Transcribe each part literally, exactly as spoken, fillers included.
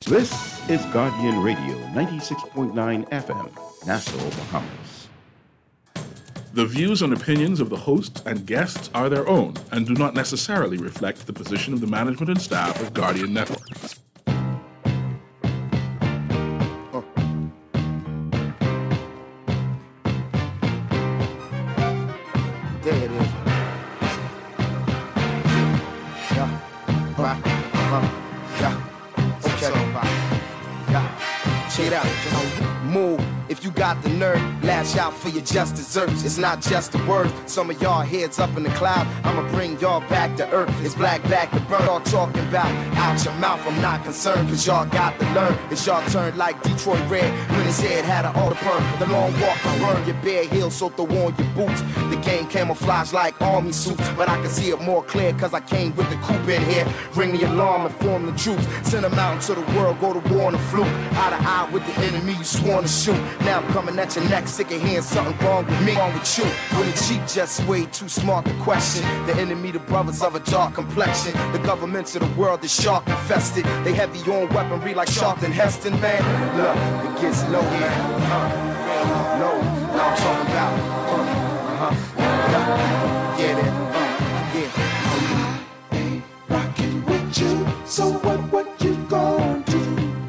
This is Guardian Radio, ninety-six point nine F M, Nassau, Bahamas. The views and opinions of the hosts and guests are their own and do not necessarily reflect the position of the management and staff of Guardian Network. There it is. Yeah. Right. Uh-huh. Yeah. Okay. Yeah. Check it out. Move. If you got the nerve, lash out for your just desserts. It's not just a word. Some of y'all heads up in the cloud. I'ma bring y'all back to earth. It's black back to burn. Y'all talking about out your mouth. I'm not concerned, cause y'all got to learn. It's y'all turn like Detroit Red when his head had an auto perm. The long walk to burn your bare heels, so throw on your boots. The game camouflage like army suits, but I can see it more clear cause I came with the coupe in here. Ring the alarm and form the troops. Send them out into the world, go to war on the fluke. Eye to eye with the enemy you sworn to shoot. Now I'm coming at your neck, sick of hearing something wrong with me, wrong with you. When the cheap just way too smart to question. The enemy, the brothers of a dark complexion. The governments of the world is shark infested. They heavy on weaponry like Charlton Heston, man. Look, it gets low, man. Uh, low, now I'm talking about. Uh, uh-huh. Yeah, get it. Uh, yeah. Ain't rocking with you, so what, what you gon' do?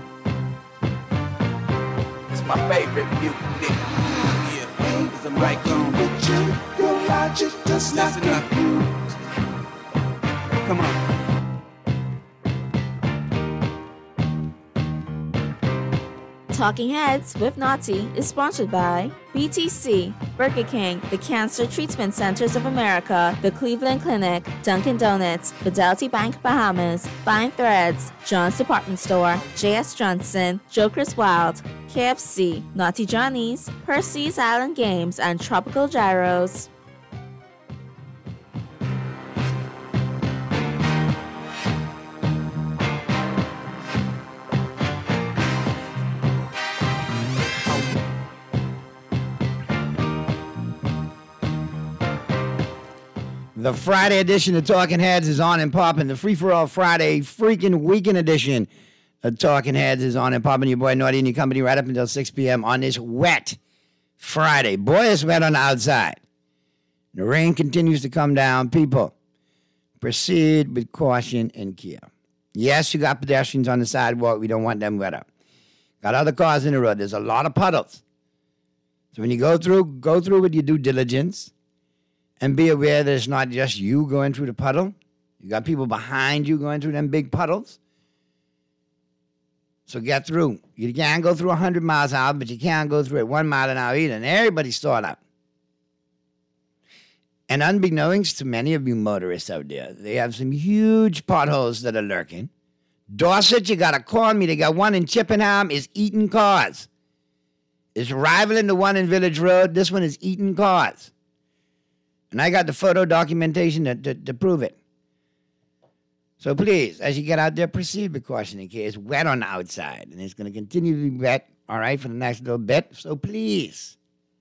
My favorite music. Yeah, ain't rockin' with you, your logic does not compute. Come on. Talking Heads with Naughty is sponsored by B T C, Burger King, the Cancer Treatment Centers of America, the Cleveland Clinic, Dunkin' Donuts, Fidelity Bank Bahamas, Fine Threads, John's Department Store, J S Johnson, Joker's Wild, K F C, Naughty Johnny's, Percy's Island Games, and Tropical Gyros. The Friday edition of Talking Heads is on and popping. The Free For All Friday freaking weekend edition of Talking Heads is on and popping. Your boy Naughty and your company right up until six p.m. on this wet Friday. Boy, it's wet on the outside. The rain continues to come down. People, proceed with caution and care. Yes, you got pedestrians on the sidewalk. We don't want them wet up. Got other cars in the road. There's a lot of puddles. So when you go through, go through with your due diligence. And be aware that it's not just you going through the puddle. You got people behind you going through them big puddles. So get through. You can't go through one hundred miles an hour, but you can't go through it one mile an hour either. And everybody's stalled up. And unbeknownst to many of you motorists out there, they have some huge potholes that are lurking. Dorset, you got to call me. They got one in Chippenham, is eating cars. It's rivaling the one in Village Road. This one is eating cars. And I got the photo documentation to, to, to prove it. So please, as you get out there, proceed with caution in case it's wet on the outside. And it's going to continue to be wet, all right, for the next little bit. So please,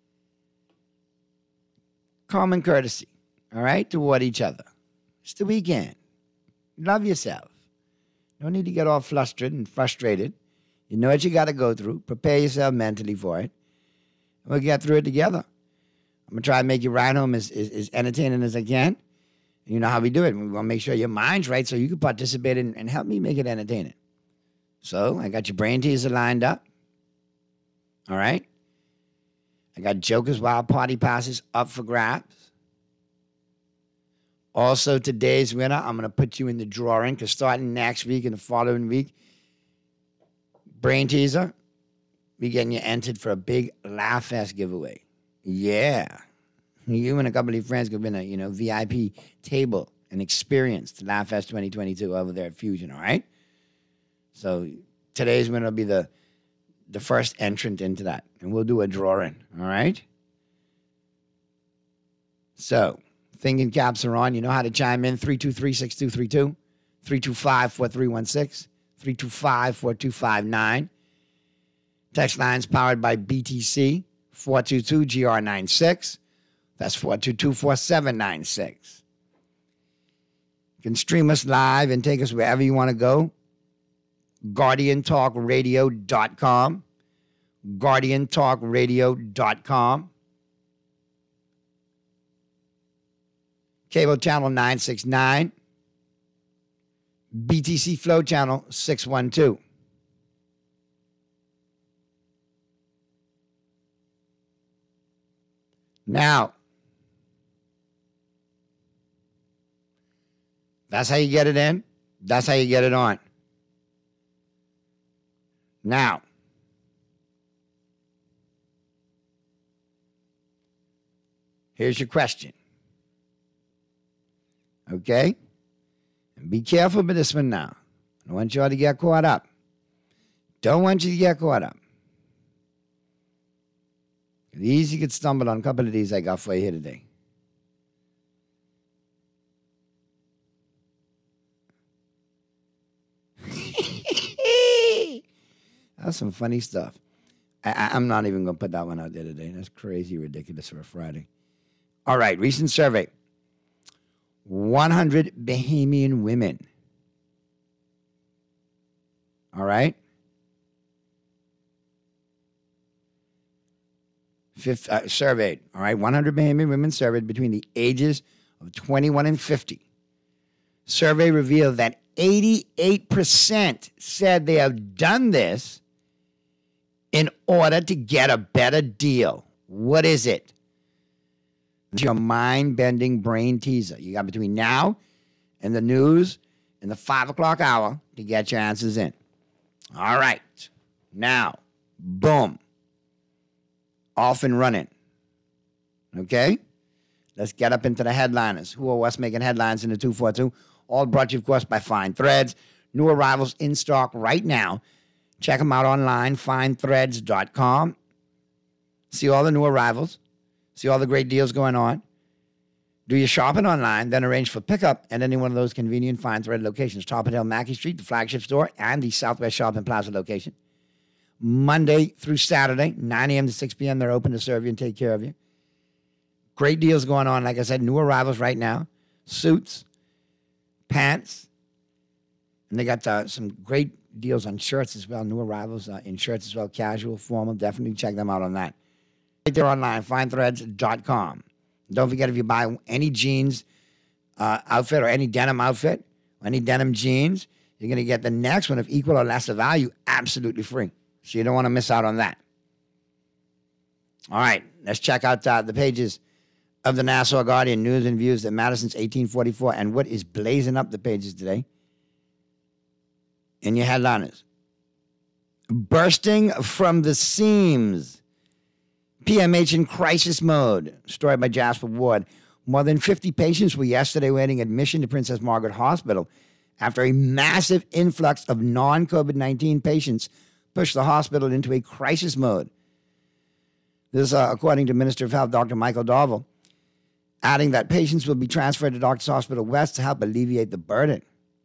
common courtesy, all right, toward each other. It's the weekend. Love yourself. No need to get all flustered and frustrated. You know what you got to go through. Prepare yourself mentally for it. And we'll get through it together. I'm going to try to make your ride home as, as, as entertaining as I can. You know how we do it. We want to make sure your mind's right so you can participate in, and help me make it entertaining. So I got your brain teaser lined up. All right? I got Joker's Wild Party passes up for grabs. Also, today's winner, I'm going to put you in the drawing because starting next week and the following week, brain teaser, we getting you entered for a big Laugh Fest giveaway. Yeah. You and a couple of your friends could win a, you know, V I P table and experience to Laugh Fest twenty twenty-two over there at Fusion, all right? So today's winner will be the, the first entrant into that. And we'll do a drawing, all right? So, thinking caps are on. You know how to chime in. three two three, six two three two, three two five, four three one six, three two five, four two five nine. Text lines powered by B T C. four two two G R nine six. That's four two two, four seven nine six. You can stream us live and take us wherever you want to go guardian talk radio dot com, guardian talk radio dot com, cable channel nine sixty-nine, B T C Flow channel six one two. Now, that's how you get it in. That's how you get it on. Now, here's your question. Okay? And be careful with this one now. I don't want y'all to get caught up. Don't want you to get caught up. It's easy to get stumbled on a couple of these I got for you here today. That's some funny stuff. I, I, I'm not even going to put that one out there today. That's crazy ridiculous for a Friday. All right, recent survey. one hundred Bahamian women. All right? Fifth, uh, surveyed, all right, one hundred Bahamian women surveyed between the ages of twenty-one and fifty. Survey revealed that eighty-eight percent said they have done this in order to get a better deal. What is it? It's your mind-bending brain teaser. You got between now and the news and the five o'clock hour to get your answers in. All right. Now, boom. Off and running. Okay? Let's get up into the headliners. Who are what's making headlines in the two forty-two? All brought to you, of course, by Fine Threads. New arrivals in stock right now. Check them out online, fine threads dot com. See all the new arrivals. See all the great deals going on. Do your shopping online, then arrange for pickup at any one of those convenient Fine Thread locations. Top of Hill, Mackey Street, the flagship store, and the Southwest Shopping Plaza location. Monday through Saturday, nine a.m. to six p.m., they're open to serve you and take care of you. Great deals going on. Like I said, new arrivals right now. Suits, pants, and they got uh, some great deals on shirts as well. New arrivals uh, in shirts as well, casual, formal. Definitely check them out on that. Right there online, fine threads dot com. Don't forget, if you buy any jeans uh, outfit or any denim outfit, or any denim jeans, you're going to get the next one of equal or lesser value absolutely free. So you don't want to miss out on that. All right, let's check out uh, the pages of the Nassau Guardian, news and views that matter since eighteen forty-four, and what is blazing up the pages today. In your headliners. Bursting from the seams. P M H in crisis mode. Story by Jasper Ward. More than fifty patients were yesterday waiting admission to Princess Margaret Hospital after a massive influx of non-COVID nineteen patients pushed the hospital into a crisis mode. This, uh, according to Minister of Health, Doctor Michael Darville, adding that patients will be transferred to Doctors Hospital West to help alleviate the burden.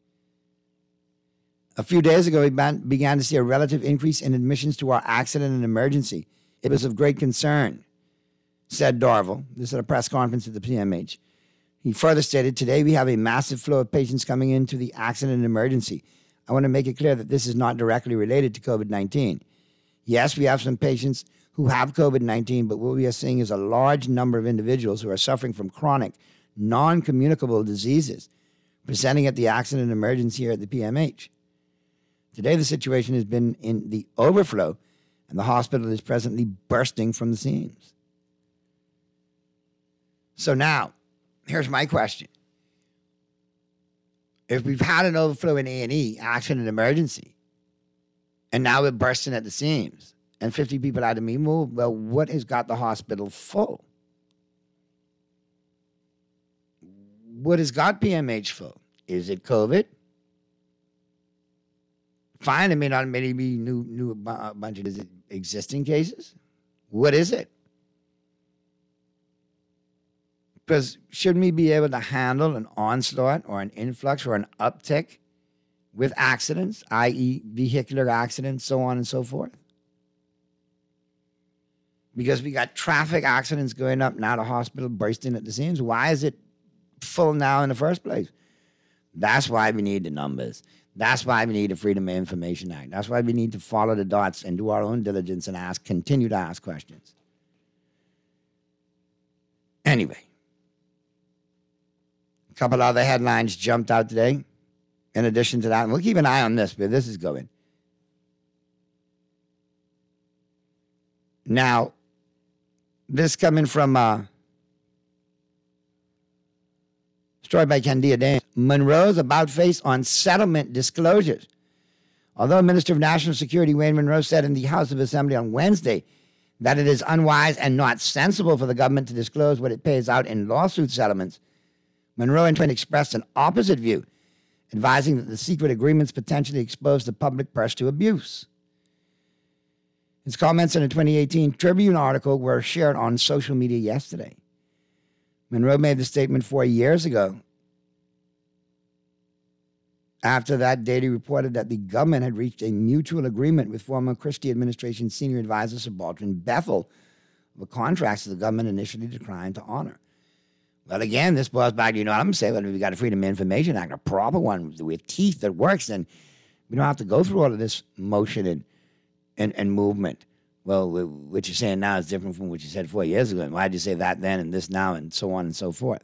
A few days ago, we began to see a relative increase in admissions to our accident and emergency. It was of great concern, said Darville. This at a press conference at the P M H. He further stated, today we have a massive flow of patients coming into the accident and emergency. I want to make it clear that this is not directly related to COVID nineteen. Yes, we have some patients who have COVID nineteen, but what we are seeing is a large number of individuals who are suffering from chronic, non-communicable diseases presenting at the accident and emergency here at the P M H. Today, the situation has been in the overflow, and the hospital is presently bursting from the seams. So now, here's my question. If we've had an overflow in A and E, accident and emergency, and now we're bursting at the seams, and fifty people had to be moved, well, what has got the hospital full? What has got P M H full? Is it COVID? Fine, it may not maybe be new, new a bunch of existing cases. What is it? Because shouldn't we be able to handle an onslaught or an influx or an uptick with accidents, that is vehicular accidents, so on and so forth? Because we got traffic accidents going up, now the hospital bursting at the seams. Why is it full now in the first place? That's why we need the numbers. That's why we need a Freedom of Information Act. That's why we need to follow the dots and do our own diligence and ask, continue to ask questions. Anyway, a couple other headlines jumped out today. In addition to that, and we'll keep an eye on this, where this is going. Now, this coming from uh, story by Candia Dan. Monroe's about face on settlement disclosures. Although Minister of National Security Wayne Monroe said in the House of Assembly on Wednesday that it is unwise and not sensible for the government to disclose what it pays out in lawsuit settlements, Monroe in turn expressed an opposite view, advising that the secret agreements potentially expose the public purse to abuse. His comments in a twenty eighteen Tribune article were shared on social media yesterday. Monroe made the statement four years ago. After that date, he reported that the government had reached a mutual agreement with former Christie administration senior advisor Subaltern Bethel over contracts that the government initially declined to honor. Well, again, this boils back to, you know what I'm saying, well, if we got a Freedom of Information Act, a proper one with teeth that works, then we don't have to go through all of this motion and And, and movement. Well, what you're saying now is different from what you said four years ago. And why did you say that then and this now and so on and so forth?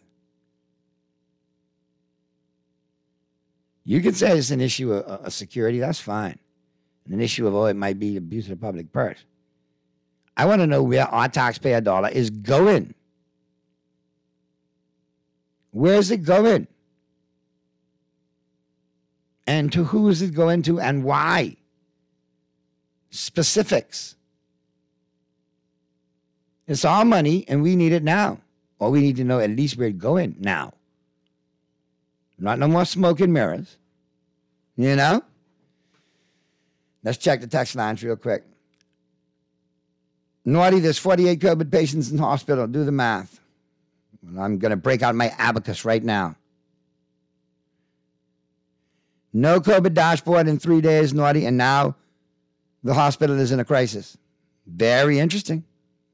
You can say it's an issue of, of security. That's fine. And an issue of, oh, it might be abuse of the public purse. I want to know where our taxpayer dollar is going. Where is it going? And to who is it going to and why? Specifics. It's our money and we need it now. Or we need to know at least where it's going now. Not no more smoke and mirrors. You know? Let's check the text lines real quick. Naughty, there's forty-eight COVID patients in the hospital. Do the math. Well, I'm going to break out my abacus right now. No COVID dashboard in three days, Naughty, and now the hospital is in a crisis. Very interesting.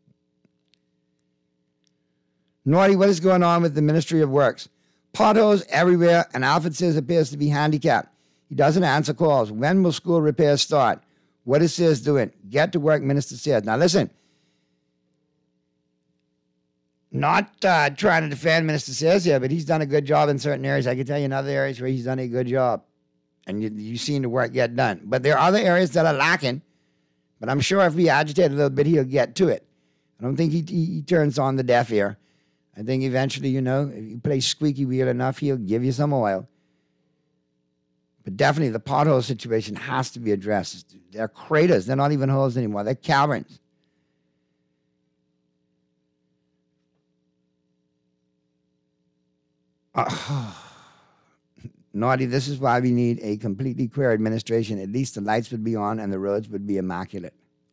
Naughty, what is going on with the Ministry of Works? Potholes everywhere, and Alfred says appears to be handicapped. He doesn't answer calls. When will school repairs start? What is Sears doing? Get to work, Minister Sears. Now listen, not uh, trying to defend Minister Sears here, but he's done a good job in certain areas. I can tell you in other areas where he's done a good job. And you, you've seen the work get done. But there are other areas that are lacking. But I'm sure if we agitate a little bit, he'll get to it. I don't think he, he, he turns on the deaf ear. I think eventually, you know, if you play squeaky wheel enough, he'll give you some oil. But definitely the pothole situation has to be addressed. They're craters. They're not even holes anymore. They're caverns. Uh, Naughty, this is why we need a completely queer administration. At least the lights would be on and the roads would be immaculate.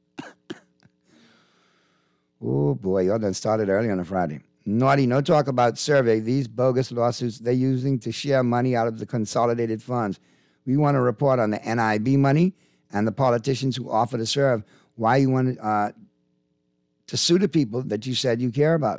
Oh, boy, y'all done started early on a Friday. Naughty, no talk about survey. These bogus lawsuits they're using to share money out of the consolidated funds. We want to report on the N I B money and the politicians who offer to serve. Why you want uh, to sue the people that you said you care about.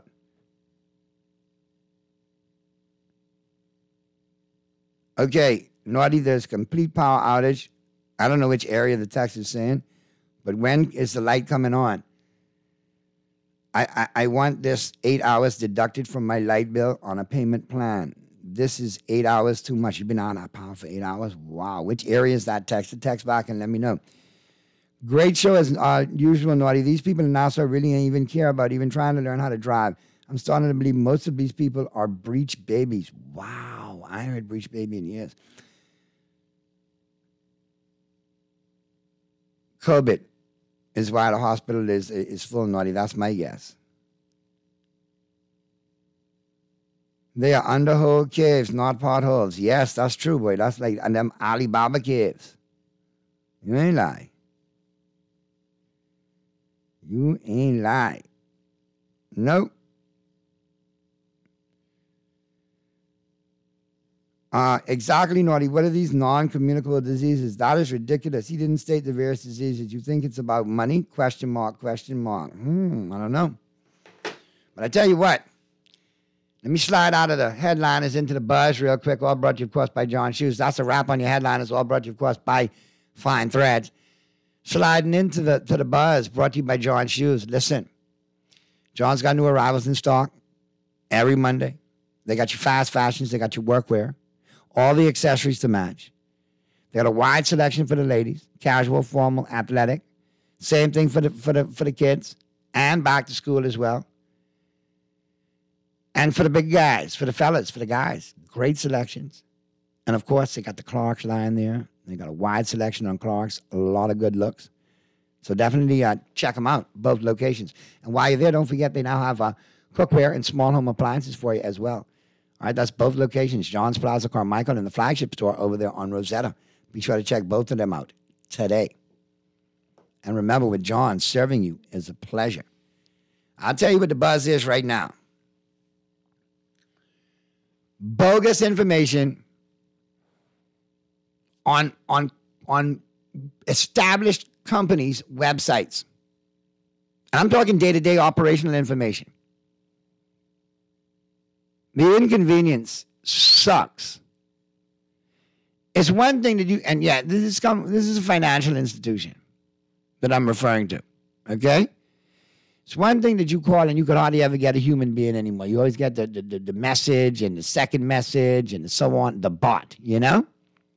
Okay, Naughty, there's complete power outage. I don't know which area the text is saying, but when is the light coming on? I, I, I want this eight hours deducted from my light bill on a payment plan. This is eight hours too much. You've been on our power for eight hours? Wow. Which area is that text? The text back and let me know. Great show as uh, usual, Naughty. These people in Nassau really ain't even care about even trying to learn how to drive. I'm starting to believe most of these people are breech babies. Wow. I ain't heard breech baby in years. COVID is why the hospital is, is full, Naughty. That's my guess. They are underhole caves, not potholes. Yes, that's true, boy. That's like and them Alibaba caves. You ain't lie. You ain't lie. Nope. Uh, exactly, Naughty. What are these non-communicable diseases? That is ridiculous. He didn't state the various diseases. You think it's about money? Question mark, question mark. Hmm, I don't know. But I tell you what. Let me slide out of the headliners into the buzz real quick. All brought to you, of course, by John Shoes. That's a wrap on your headliners. All brought to you, of course, by Fine Threads. Sliding into the to the buzz, brought to you by John Shoes. Listen, John's got new arrivals in stock every Monday. They got your fast fashions. They got your workwear. All the accessories to match. They got a wide selection for the ladies. Casual, formal, athletic. Same thing for the for the for the kids. And back to school as well. And for the big guys, for the fellas, for the guys, great selections. And of course, they got the Clarks line there. They got a wide selection on Clarks, a lot of good looks. So definitely uh, check them out, both locations. And while you're there, don't forget they now have uh, cookware and small home appliances for you as well. All right, that's both locations, John's Plaza Carmichael and the flagship store over there on Rosetta. Be sure to check both of them out today. And remember, with John, serving you is a pleasure. I'll tell you what the buzz is right now. Bogus information on, on, on established companies' websites. And I'm talking day-to-day operational information. The inconvenience sucks. It's one thing to do, and yeah, this is come, this is a financial institution that I'm referring to, okay? It's one thing that you call and you could hardly ever get a human being anymore. You always get the, the, the, the message and the second message and so on, the bot, you know?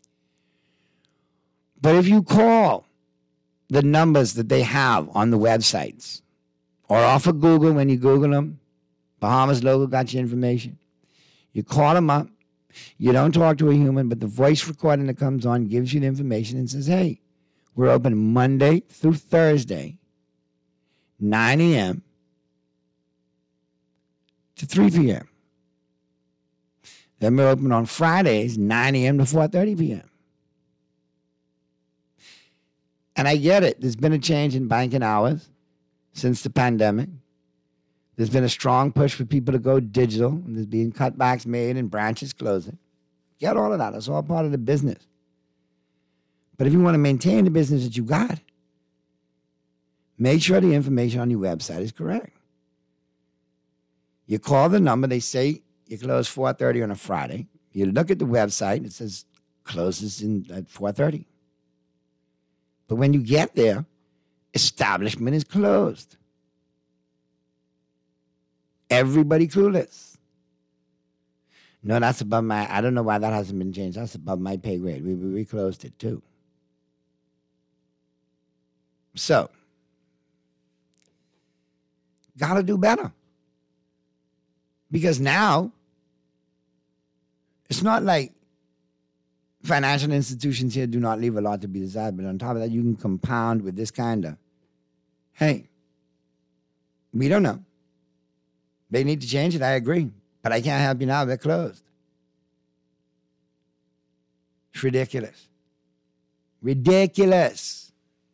But if you call the numbers that they have on the websites or off of Google when you Google them, Bahamas logo got your information. You call them up. You don't talk to a human, but the voice recording that comes on gives you the information and says, hey, we're open Monday through Thursday, nine a.m. to three p.m. Then we're open on Fridays, nine a.m. to four thirty p.m. And I get it. There's been a change in banking hours since the pandemic. There's been a strong push for people to go digital, and there's been cutbacks made and branches closing. Get all of that. It's all part of the business. But if you want to maintain the business that you got, make sure the information on your website is correct. You call the number. They say you close four thirty on a Friday. You look at the website. It says closes in at four thirty. But when you get there, establishment is closed. Everybody clueless. No, that's above my, I don't know why that hasn't been changed. That's above my pay grade. We, we, we closed it too. So, got to do better. Because now, it's not like financial institutions here do not leave a lot to be desired, but on top of that, you can compound with this kind of, hey, we don't know. They need to change it, I agree. But I can't help you now, they're closed. It's ridiculous. Ridiculous.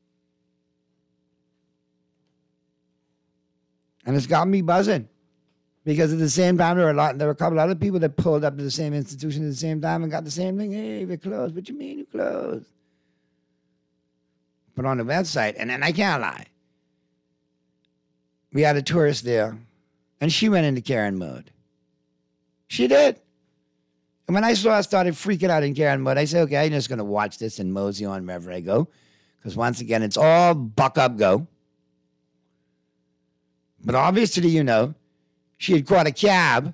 And it's got me buzzing. Because at the same time, there were a lot, there were a couple other people that pulled up to the same institution at the same time and got the same thing. Hey, we're closed. What you mean you closed? But on the website, and then I can't lie. We had a tourist there. And she went into Karen mode. She did. And when I saw her started freaking out in Karen mode, I said, okay, I'm just going to watch this and mosey on wherever I go. Because once again, it's all buck up, go. But obviously, you know, she had caught a cab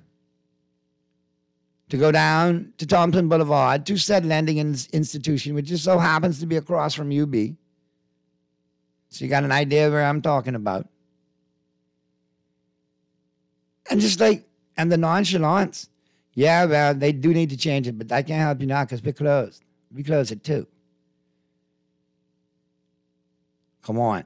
to go down to Thompson Boulevard to said lending institution, which just so happens to be across from U B. So you got an idea where I'm talking about. And just like, and the nonchalance. Yeah, well, they do need to change it, but I can't help you now because we're closed. We close at two. Come on.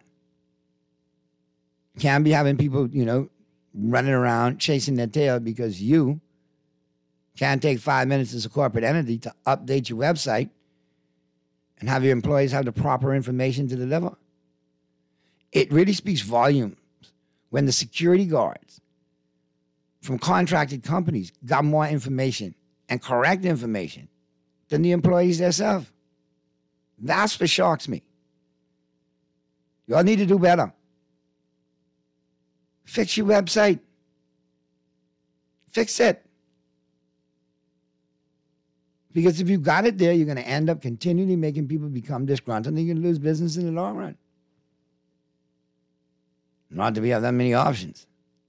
Can't be having people, you know, running around chasing their tail because you can't take five minutes as a corporate entity to update your website and have your employees have the proper information to deliver. It really speaks volumes when the security guards from contracted companies got more information and correct information than the employees themselves. That's what shocks me. Y'all need to do better. Fix your website. Fix it. Because if you got it there, you're going to end up continually making people become disgruntled, and you're going to lose business in the long run. Not that we have that many options.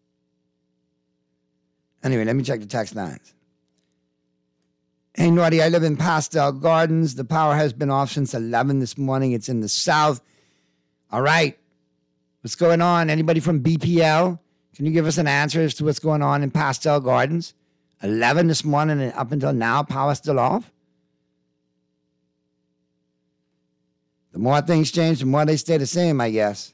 Anyway, let me check the text lines. Hey, Naughty, I live in Pastel Gardens. The power has been off since eleven this morning. It's in the south. All right. What's going on? Anybody from B P L? Can you give us an answer as to what's going on in Pastel Gardens? eleven this morning and up until now, power still off? The more things change, the more they stay the same, I guess.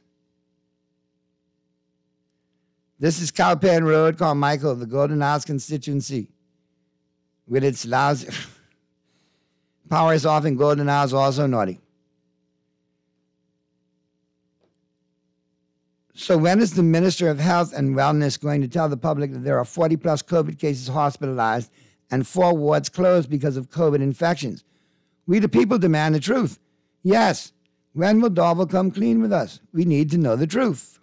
This is Cowpen Road, Carmichael, the Golden Isles constituency. With its lousy... Power is off in Golden Isles also, Naughty. So when is the Minister of Health and Wellness going to tell the public that there are forty plus COVID cases hospitalized and four wards closed because of COVID infections? We the people demand the truth. Yes, when will Darvel come clean with us? We need to know the truth.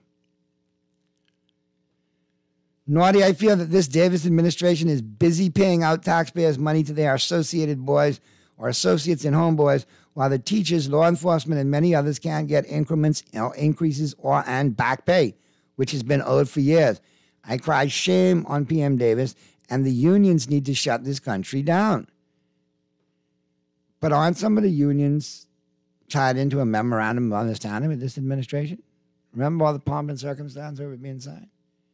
Naughty, I feel that this Davis administration is busy paying out taxpayers' money to their associated boys or associates and homeboys, while the teachers, law enforcement, and many others can't get increments, you know, increases, or and back pay, which has been owed for years. I cry shame on P M Davis, and the unions need to shut this country down. But aren't some of the unions tied into a memorandum of understanding with this administration? Remember all the pomp and circumstance over being signed?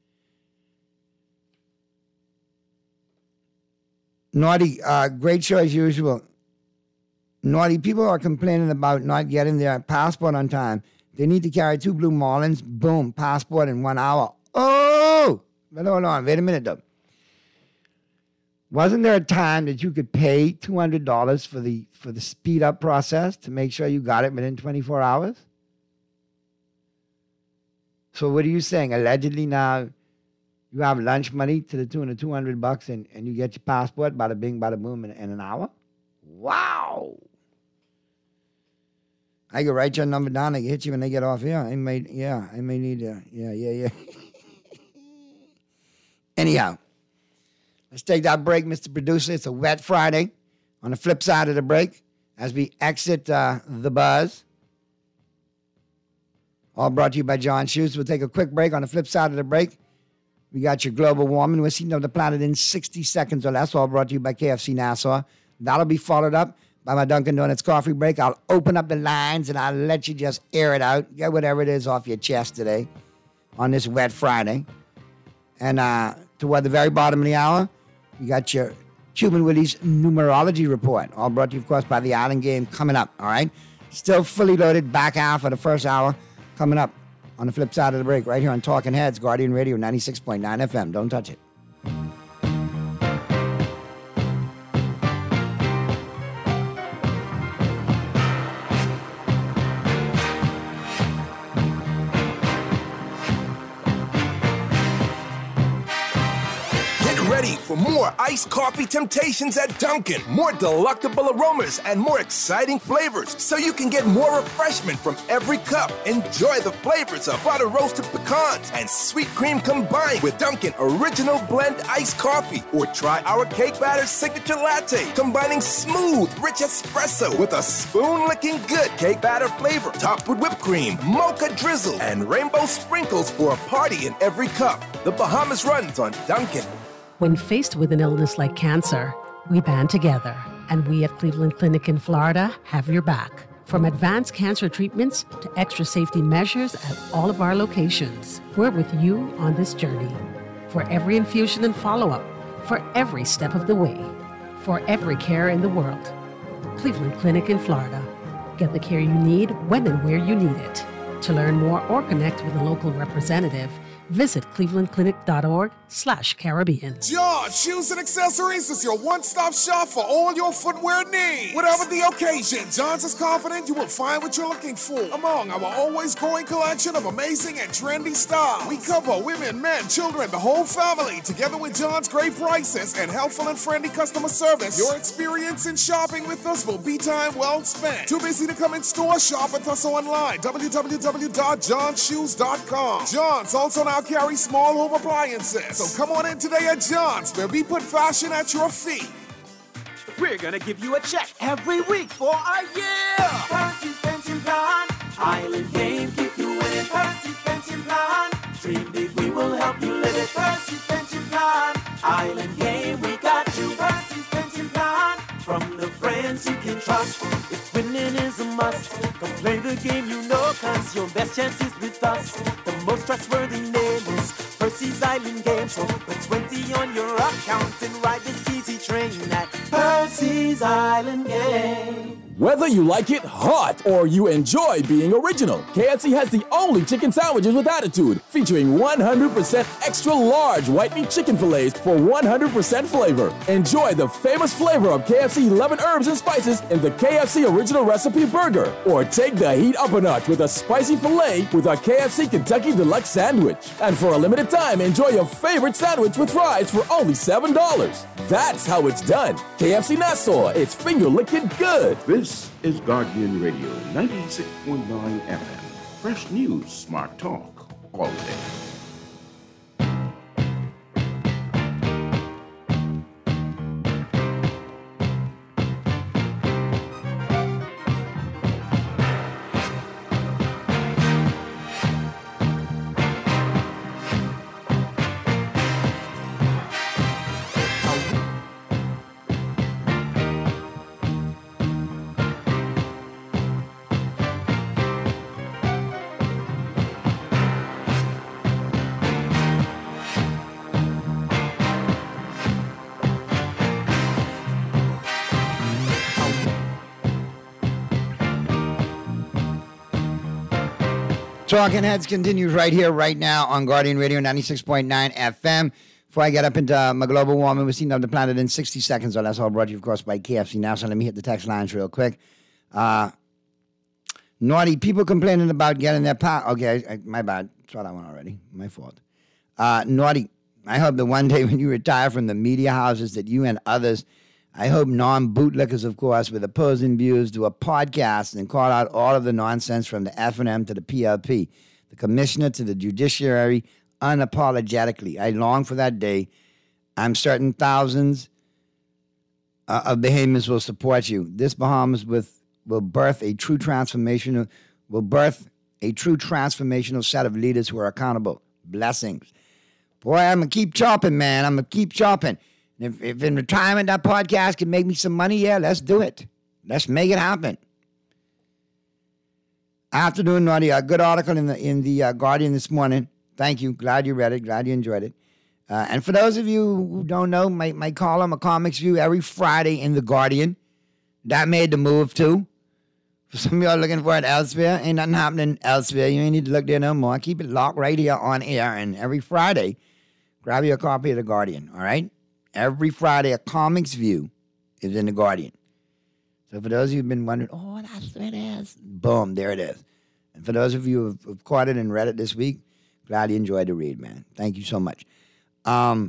Naughty, uh, great show as usual. Naughty, people are complaining about not getting their passport on time. They need to carry two blue Marlins. Boom, passport in one hour. Oh! But hold on, wait a minute though. Wasn't there a time that you could pay two hundred dollars for the for the speed up process to make sure you got it within twenty-four hours? So what are you saying? Allegedly now you have lunch money to the tune of two hundred bucks and, and you get your passport, bada bing, bada boom, in, in an hour? Wow. I can write your number down. I can hit you when they get off here. I may, yeah, I may need to, yeah, yeah, yeah. Anyhow, let's take that break, Mister Producer. It's a wet Friday. On the flip side of the break, as we exit uh, the buzz, all brought to you by John Shoes. We'll take a quick break. On the flip side of the break, we got your global warming. We're seeing of the planet in sixty seconds or less. All brought to you by K F C Nassau. That'll be followed up by my Dunkin' Donuts coffee break. I'll open up the lines and I'll let you just air it out. Get whatever it is off your chest today on this wet Friday. And uh, toward the very bottom of the hour, you got your Cuban Willie's numerology report. All brought to you, of course, by the Island Game coming up, all right? Still fully loaded back half of the first hour coming up on the flip side of the break right here on Talking Heads, Guardian Radio ninety-six point nine F M. Don't touch it. For more iced coffee temptations at Dunkin', more delectable aromas and more exciting flavors, so you can get more refreshment from every cup. Enjoy the flavors of butter roasted pecans and sweet cream combined with Dunkin' Original Blend iced coffee, or try our cake batter signature latte, combining smooth, rich espresso with a spoon-licking good cake batter flavor, topped with whipped cream, mocha drizzle, and rainbow sprinkles for a party in every cup. The Bahamas runs on Dunkin'. When faced with an illness like cancer, we band together, and we at Cleveland Clinic in Florida have your back. From advanced cancer treatments to extra safety measures at all of our locations, we're with you on this journey. For every infusion and follow-up, for every step of the way, for every care in the world. Cleveland Clinic in Florida. Get the care you need when and where you need it. To learn more or connect with a local representative, visit clevelandclinic.org slash Caribbean. John Shoes and Accessories is your one-stop shop for all your footwear needs. Whatever the occasion, John's is confident you will find what you're looking for among our always growing collection of amazing and trendy styles. We cover women, men, children, the whole family. Together with John's great prices and helpful and friendly customer service, your experience in shopping with us will be time well spent. Too busy to come in store? Shop with us online, w w w dot john shoes dot com. John's also now carry small home appliances. So come on in today at John's, where we put fashion at your feet. we're gonna give you a check every week for a year. Percy's Pension Plan, Island Game, keep you winning. Percy's Pension Plan, dream big, we will help you live it. Percy's Pension Plan, Island Game, we got you. Percy's Pension Plan, from the friends you can trust. If winning is a must, come play the game you know, cause your best chance is with us. The most trustworthy name is Percy's Island Game. So put twenty on your account and ride this easy train at Percy's Island Game. Whether you like it hot or you enjoy being original, K F C has the only chicken sandwiches with attitude, featuring one hundred percent extra large white meat chicken fillets for one hundred percent flavor. Enjoy the famous flavor of K F C eleven herbs and spices in the K F C Original Recipe Burger, or take the heat up a notch with a spicy filet with our K F C Kentucky Deluxe Sandwich. And for a limited time, enjoy your favorite sandwich with fries for only seven dollars. That's how it's done. K F C Nassau, it's finger-licking good. This is Guardian Radio ninety-six point nine F M. Fresh news, smart talk, all day. Talking Heads continues right here, right now on Guardian Radio ninety-six point nine F M. Before I get up into uh, my global warming, we're seeing up the planet in sixty seconds, or that's all brought to you, of course, by K F C Now. So let me hit the text lines real quick. Uh, naughty people complaining about getting their power. Okay, I, I, my bad. Saw that one already. My fault. Uh, naughty. I hope that one day when you retire from the media houses that you and others, I hope non-bootlickers, of course, with opposing views, do a podcast and call out all of the nonsense from the F N M to the P L P, the commissioner to the judiciary, unapologetically. I long for that day. I'm certain thousands uh, of Bahamians will support you. This Bahamas with, will birth a true transformational, will birth a true transformational set of leaders who are accountable. Blessings. Boy, I'm going to keep chopping, man. I'm going to keep chopping. If, if in retirement that podcast can make me some money, yeah, let's do it. Let's make it happen. Afternoon, Naughty. A good article in the in the uh, Guardian this morning. Thank you. Glad you read it. Glad you enjoyed it. Uh, and for those of you who don't know, my, my column, A Comics View, every Friday in the Guardian. That made the move, too. For some of y'all looking for it elsewhere, ain't nothing happening elsewhere. You ain't need to look there no more. Keep it locked right here on air. And every Friday, grab you a copy of the Guardian, all right? Every Friday, A Comics View is in the Guardian. So for those of you who've been wondering, oh, that's what it is. Boom, there it is. And for those of you who've, who've caught it and read it this week, glad you enjoyed the read, man. Thank you so much. Um,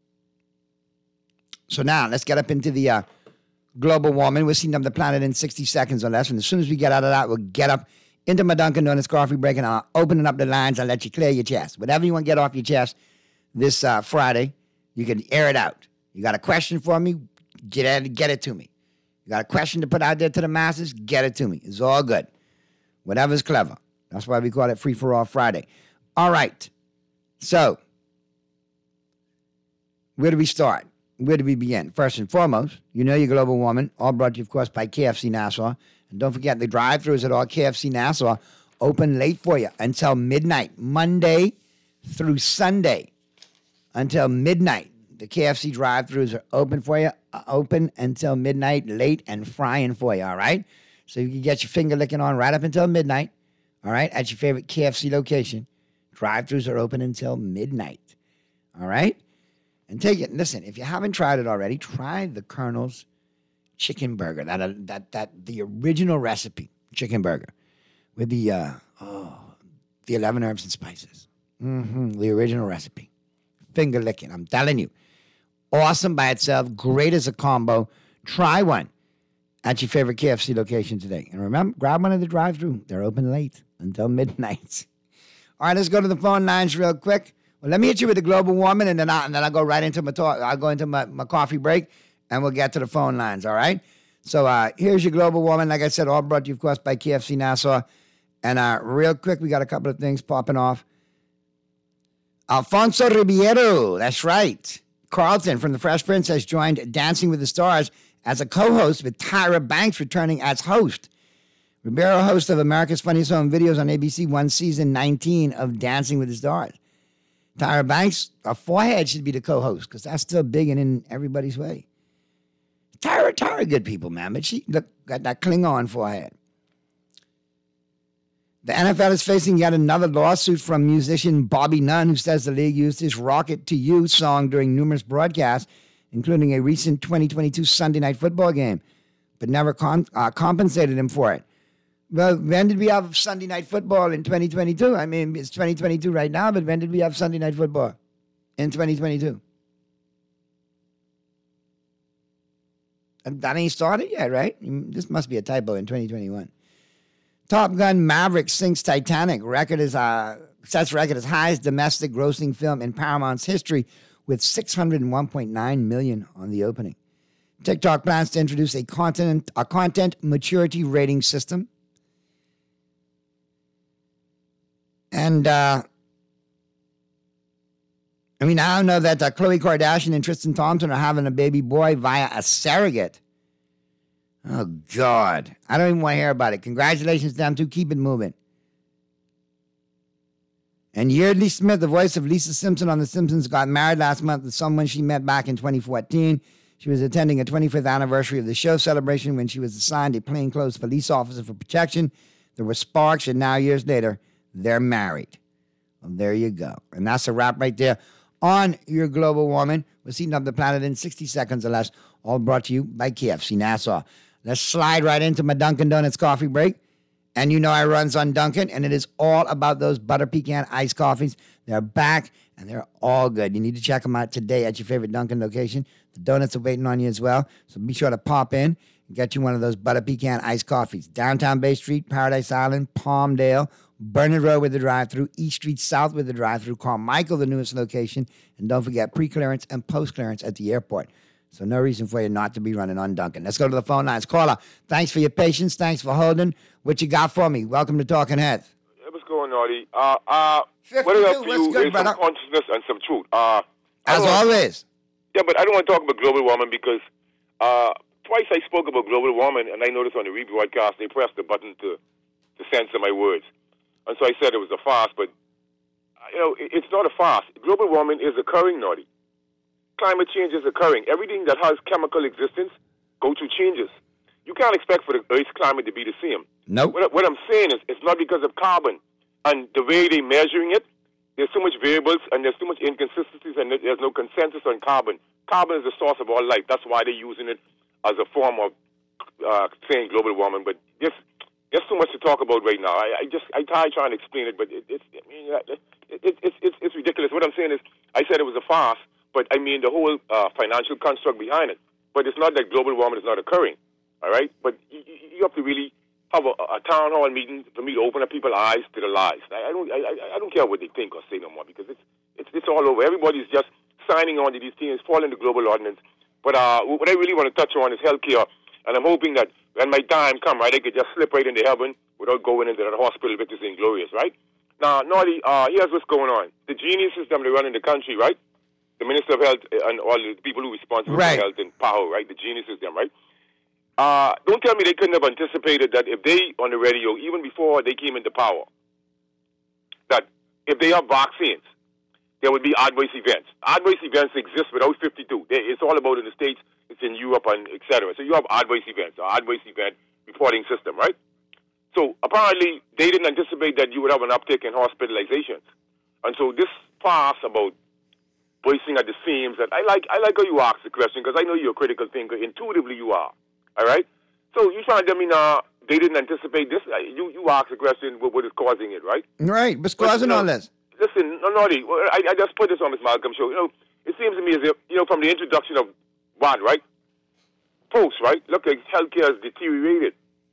so now, let's get up into the uh, global warming. We're seeing up the planet in sixty seconds or less. And as soon as we get out of that, we'll get up into my Dunkin' Donuts coffee break, and I'll open up the lines. I'll let you clear your chest. Whatever you want to get off your chest this uh, Friday, you can air it out. You got a question for me? Get it, get it to me. You got a question to put out there to the masses? Get it to me. It's all good. Whatever's clever. That's why we call it Free for All Friday. All right. So, where do we start? Where do we begin? First and foremost, you know your global warming, all brought to you, of course, by K F C Nassau. And don't forget, the drive-thrus at all K F C Nassau open late for you until midnight, Monday through Sunday, until midnight. The K F C drive-thrus are open for you, uh, open until midnight, late and frying for you, all right? So you can get your finger licking on right up until midnight, all right, at your favorite K F C location. Drive-thrus are open until midnight, all right? And take it, listen, if you haven't tried it already, try the Colonel's chicken burger, that uh, that that the original recipe chicken burger with the, uh, oh, the eleven herbs and spices. Mm-hmm, the original recipe. Finger licking, I'm telling you. Awesome by itself, great as a combo. Try one at your favorite K F C location today. And remember, grab one at the drive-thru. They're open late until midnight. All right, let's go to the phone lines real quick. Well, let me hit you with the global warming, and then, I, and then I'll go right into my talk. I'll go into my, my coffee break, and we'll get to the phone lines, all right? So uh, here's your global woman. Like I said, all brought to you, of course, by K F C Nassau. And uh, real quick, we got a couple of things popping off. Alfonso Ribeiro, that's right. Carlton from The Fresh Prince has joined Dancing with the Stars as a co-host, with Tyra Banks returning as host. Ribeiro, host of America's Funniest Home Videos on A B C, won season nineteen of Dancing with the Stars. Tyra Banks, her forehead should be the co-host, because that's still big and in everybody's way. Tyra, Tyra, good people, man, but she look, got that Klingon forehead. The N F L is facing yet another lawsuit from musician Bobby Nunn, who says the league used his Rocket to You song during numerous broadcasts, including a recent twenty twenty-two Sunday Night Football game, but never con- uh, compensated him for it. Well, when did we have Sunday Night Football in twenty twenty-two? I mean, it's twenty twenty-two right now, but when did we have Sunday Night Football in twenty twenty-two? That ain't started yet, right? This must be a typo in twenty twenty-one. Top Gun Maverick sinks Titanic. Record is uh, sets record as highest domestic grossing film in Paramount's history, with six hundred one point nine million dollars on the opening. TikTok plans to introduce a content a content maturity rating system. And uh, I mean, I don't know that uh, Khloe Kardashian and Tristan Thompson are having a baby boy via a surrogate. Oh, God. I don't even want to hear about it. Congratulations to them, too. Keep it moving. And Yeardley Smith, the voice of Lisa Simpson on The Simpsons, got married last month to someone she met back in twenty fourteen. She was attending a twenty-fifth anniversary of the show celebration when she was assigned a plainclothes police officer for protection. There were sparks, and now, years later, they're married. Well, there you go. And that's a wrap right there on your global woman. We're heating up the planet in sixty seconds or less. All brought to you by K F C Nassau. Let's slide right into my Dunkin' Donuts coffee break. And you know I runs on Dunkin', and it is all about those butter pecan iced coffees. They're back, and they're all good. You need to check them out today at your favorite Dunkin' location. The donuts are waiting on you as well, so be sure to pop in and get you one of those butter pecan iced coffees. Downtown Bay Street, Paradise Island, Palmdale, Burnett Road with the drive-thru, East Street South with the drive-thru, Carmichael, the newest location, and don't forget pre-clearance and post-clearance at the airport. So no reason for you not to be running on Dunkin'. Let's go to the phone lines. Caller, thanks for your patience. Thanks for holding. What you got for me? Welcome to Talking Heads. Hey, what's going on, Artie? Uh, uh, what I have for you good, is brother? some consciousness and some truth. Uh, As always. Yeah, but I don't want to talk about global warming because uh, twice I spoke about global warming, and I noticed on the rebroadcast they pressed the button to, to censor my words. And so I said it was a farce, but, you know, it, it's not a farce. Global warming is occurring, Naughty. Climate change is occurring. Everything that has chemical existence go through changes. You can't expect for the Earth's climate to be the same. Nope. What, what I'm saying is it's not because of carbon and the way they're measuring it. There's so much variables and there's too much inconsistencies and there's no consensus on carbon. Carbon is the source of all life. That's why they're using it as a form of uh, saying global warming. But there's, there's so much to talk about right now. I, I just I try trying to explain it, but it, it's I mean, it, it, it's it's it's ridiculous. What I'm saying is I said it was a farce. But, I mean, the whole uh, financial construct behind it. But it's not that global warming is not occurring, all right? But you, you have to really have a, a town hall meeting for me to open up people's eyes to the lies. I, I don't I, I don't care what they think or say no more because it's it's, it's all over. Everybody's just signing on to these things, following the global ordinance. But uh, what I really want to touch on is healthcare. And I'm hoping that when my time comes, right, I could just slip right into heaven without going into that hospital which is inglorious, right? Now, Naughty, uh, here's what's going on. The genius system they run in the country, right? The Minister of Health and all the people who are responsible right. for health and P A H O, right? The genius system, right? Uh, don't tell me they couldn't have anticipated that if they, on the radio, even before they came into power, that if they have vaccines, there would be adverse events. Adverse events exist without fifty-two. It's all about in the States, it's in Europe, and et cetera. So you have adverse events, an adverse event reporting system, right? So apparently they didn't anticipate that you would have an uptick in hospitalizations. And so this farce about bursting at the seams, that I like I like how you ask the question because I know you're a critical thinker. Intuitively you are. All right? So you trying to tell me now they didn't anticipate this? You you ask the question, what, what is causing it, right? Right. What's causing all this? Listen, no, Naughty, I, I just put this on Miz Malcolm show. You know, it seems to me as if, you know, from the introduction of one, right? Post, right? Look, like healthcare has deteriorated.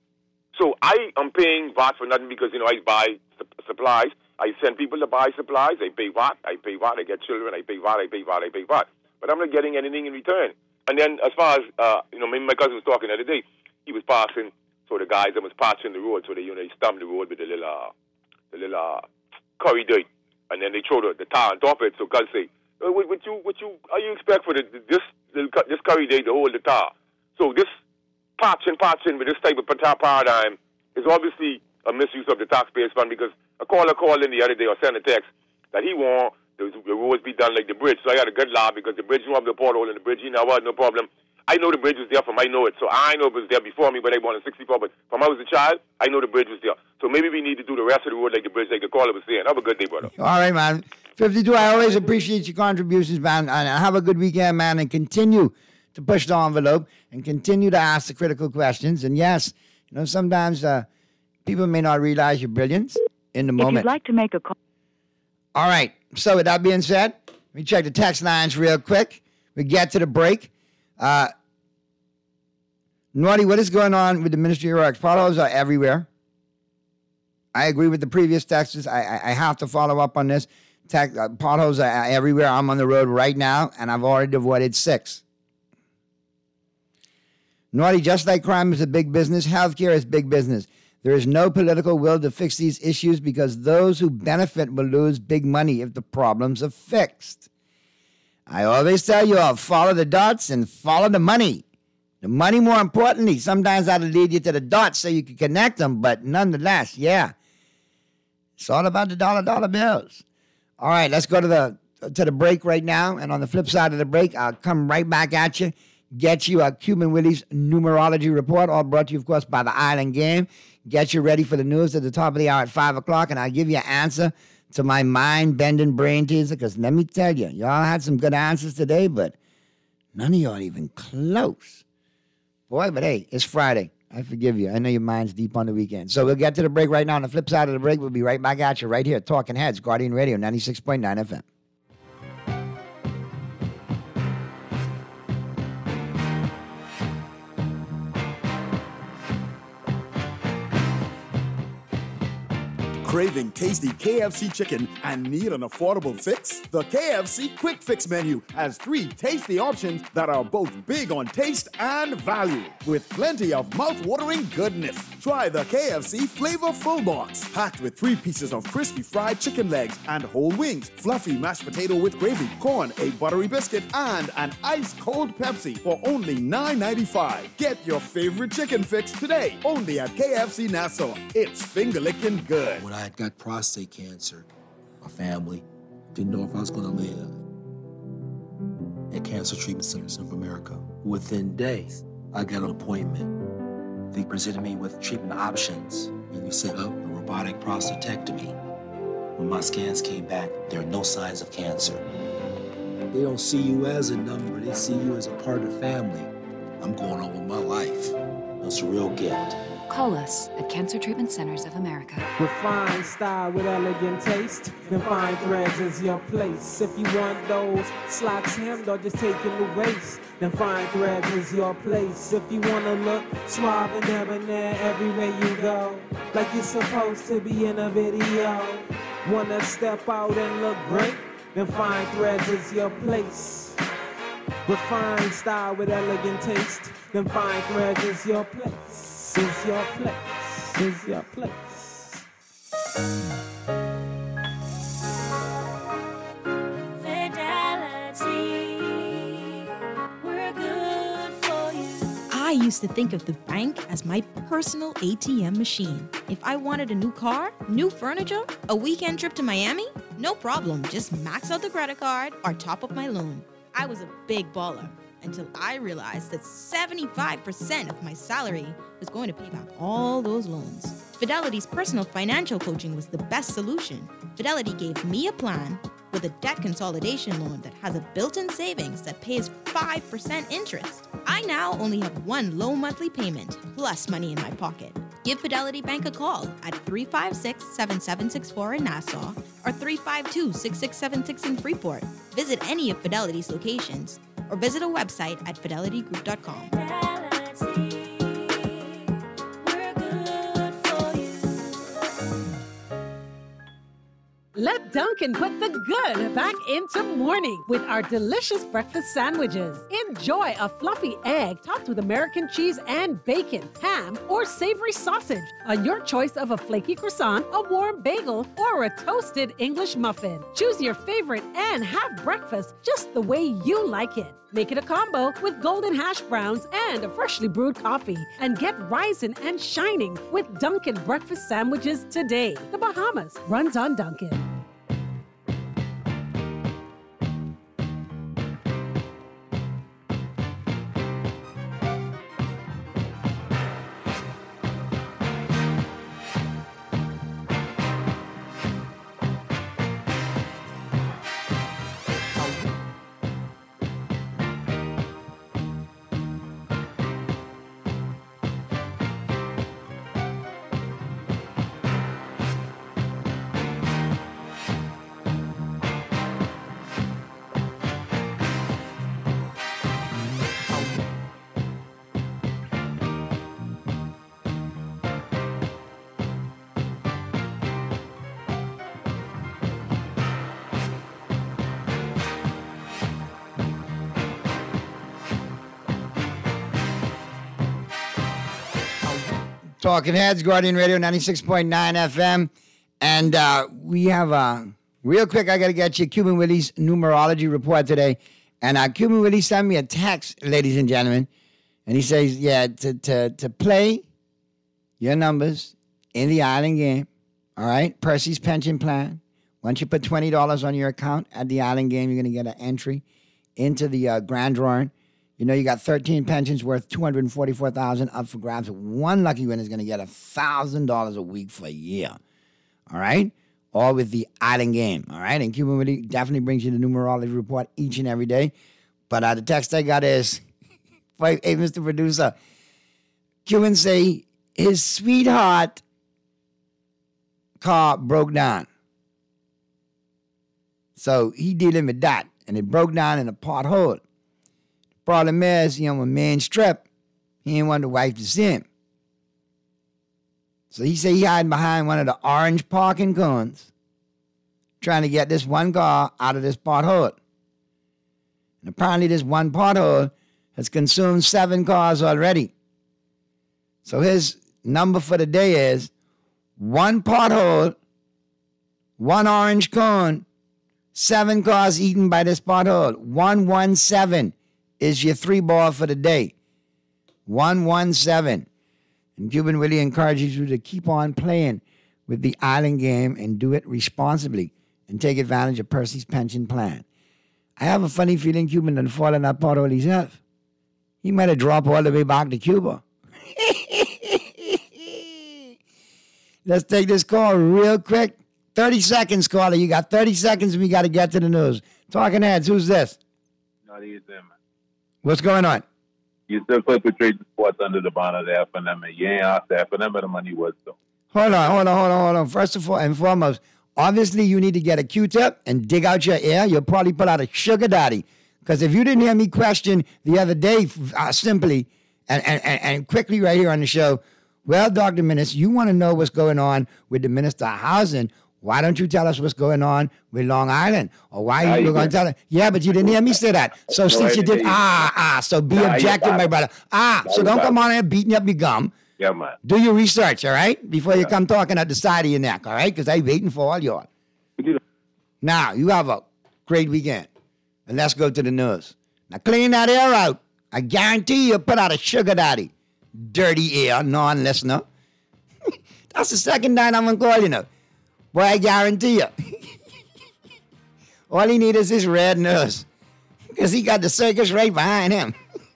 So I am paying V A T for nothing because, you know, I buy su- supplies. I send people to buy supplies. I pay V A T. I pay V A T. I get children. I pay V A T. I pay V A T. I pay V A T. But I'm not getting anything in return. And then as far as, uh, you know, my cousin was talking the other day, he was passing, so the guys that was patching the road, so they, you know, they stamped the road with the little, uh, the little uh, curry dirt, and then they throw the, the tar on top of it. So God say, uh, what, what you, what you, how you expect for the, this, this curry dirt to hold the tar? So this patching, patching with this type of paradigm is obviously a misuse of the taxpayers' fund, because a caller called in the other day or sent a text that he want the, the roads be done like the bridge. So I got a good laugh because the bridge, you have the pothole in the bridge, you know what, no problem. I know the bridge was there from I know it. So I know it was there before me, but I born in sixty-four. But from I was a child, I know the bridge was there. So maybe we need to do the rest of the road like the bridge, like the caller was saying. Have a good day, brother. All right, man. fifty-two, I always appreciate your contributions, man. And have a good weekend, man. And continue to push the envelope and continue to ask the critical questions. And yes, you know, sometimes uh, people may not realize your brilliance in the moment. If you'd like to make a call. All right. So with that being said, let me check the text lines real quick. We get to the break. Uh, Naughty, what is going on with the Ministry of Works? Potholes are everywhere. I agree with the previous texts. I, I, I have to follow up on this. Tech, uh, potholes are everywhere. I'm on the road right now, and I've already avoided six. Naughty, just like crime is a big business, healthcare is big business. There is no political will to fix these issues because those who benefit will lose big money if the problems are fixed. I always tell you all, follow the dots and follow the money. The money, more importantly, sometimes that'll lead you to the dots so you can connect them, but nonetheless, yeah. It's all about the dollar dollar bills. All right, let's go to the to the break right now, and on the flip side of the break, I'll come right back at you, get you a Cuban Willie's numerology report, all brought to you, of course, by the Island Game. Get you ready for the news at the top of the hour at five o'clock, and I'll give you an answer to my mind-bending brain teaser, because let me tell you, y'all had some good answers today, but none of y'all even close. Boy, but hey, it's Friday. I forgive you. I know your mind's deep on the weekend. So we'll get to the break right now. On the flip side of the break, we'll be right back at you right here, Talking Heads, Guardian Radio, ninety-six point nine F M. Craving tasty K F C chicken and need an affordable fix? The K F C Quick Fix menu has three tasty options that are both big on taste and value, with plenty of mouth-watering goodness. Try the K F C Flavor Full Box, packed with three pieces of crispy fried chicken legs and whole wings, fluffy mashed potato with gravy, corn, a buttery biscuit, and an ice-cold Pepsi for only nine ninety-five. Get your favorite chicken fix today, only at K F C Nassau. It's finger-licking good. When I got prostate cancer, my family didn't know if I was going to live. At Cancer Treatment Centers of America, within days, I got an appointment. They presented me with treatment options, and we set up a robotic prostatectomy. When my scans came back, there are no signs of cancer. They don't see you as a number, they see you as a part of the family. I'm going on with my life. It's a real gift. Call us at Cancer Treatment Centers of America. Refined style with elegant taste, then Fine Threads is your place. If you want those slacks hemmed or just taking the waist, then Fine Threads is your place. If you want to look suave and debonair everywhere you go, like you're supposed to be in a video, want to step out and look great, then Fine Threads is your place. Refined style with elegant taste, then Fine Threads is your place. Is your place, is your place. Fidelity, we're good for you. I used to think of the bank as my personal A T M machine. If I wanted a new car, new furniture, a weekend trip to Miami, no problem, just max out the credit card or top up my loan. I was a big baller. Until I realized that seventy-five percent of my salary was going to pay back all those loans. Fidelity's personal financial coaching was the best solution. Fidelity gave me a plan with a debt consolidation loan that has a built-in savings that pays five percent interest. I now only have one low monthly payment plus money in my pocket. Give Fidelity Bank a call at three five six, seven seven six four in Nassau or three five two, six six seven six in Freeport. Visit any of Fidelity's locations or visit a website at fidelity group dot com. Let Dunkin' put the good back into morning with our delicious breakfast sandwiches. Enjoy a fluffy egg topped with American cheese and bacon, ham, or savory sausage on your choice of a flaky croissant, a warm bagel, or a toasted English muffin. Choose your favorite and have breakfast just the way you like it. Make it a combo with golden hash browns and a freshly brewed coffee. And get rising and shining with Dunkin' breakfast sandwiches today. The Bahamas runs on Dunkin'. Talking Heads, Guardian Radio ninety-six point nine F M. And uh, we have, uh, real quick, I got to get you Cuban Willie's numerology report today. And uh, Cuban Willie sent me a text, ladies and gentlemen. And he says, yeah, to, to, to play your numbers in the island game, all right, Percy's pension plan. Once you put twenty dollars on your account at the island game, you're going to get an entry into the uh, grand drawing. You know, you got thirteen pensions worth two hundred forty-four thousand dollars up for grabs. One lucky winner is going to get one thousand dollars a week for a year. All right? All with the island game. All right? And Cuban Willie definitely brings you the numerology report each and every day. But uh, the text I got is, hey, Mister Producer, Cuban say his sweetheart car broke down. So he dealing with that. And it broke down in a pothole. Problem is, you know, when man strip, he ain't want the wife to see him. So he said he hiding behind one of the orange parking cones, trying to get this one car out of this pothole. And apparently this one pothole has consumed seven cars already. So his number for the day is one pothole, one orange cone, seven cars eaten by this pothole. one one seven. Is your three ball for the day. one one seven. And Cuban Willie encourages you to keep on playing with the island game and do it responsibly and take advantage of Percy's pension plan. I have a funny feeling Cuban done fall in that pothole himself. He might have dropped all the way back to Cuba. Let's take this call real quick. thirty seconds, caller. You got thirty seconds and we got to get to the news. Talking Heads, who's this? Not easy, man. What's going on? You still perpetrate the sports under the banner of the F N M. You ain't asked the F N M where the money was, though. Hold on, hold on, hold on, hold on. First of all and foremost, obviously you need to get a Q-tip and dig out your ear. You'll probably pull out a sugar daddy. Because if you didn't hear me question the other day uh, simply and, and, and, and quickly right here on the show, well, Doctor Minnis, you want to know what's going on with the Minister of Housing. Why don't you tell us what's going on with Long Island? Or why are you going to tell us? Yeah, but you didn't hear me say that. So no, since you did, ah, ah, so be nah, objective, my brother. Ah, nah, so don't come on here beating up your gum. Yeah, man. Do your research, all right? Before yeah. you come talking at the side of your neck, all right? Because I'm waiting for all y'all. Now, you have a great weekend. And let's go to the news. Now, clean that air out. I guarantee you'll put out a sugar daddy. Dirty air, non-listener. That's the second time I'm going to call you now. Boy, I guarantee you. All he needs is his red nose. Because he got the circus right behind him.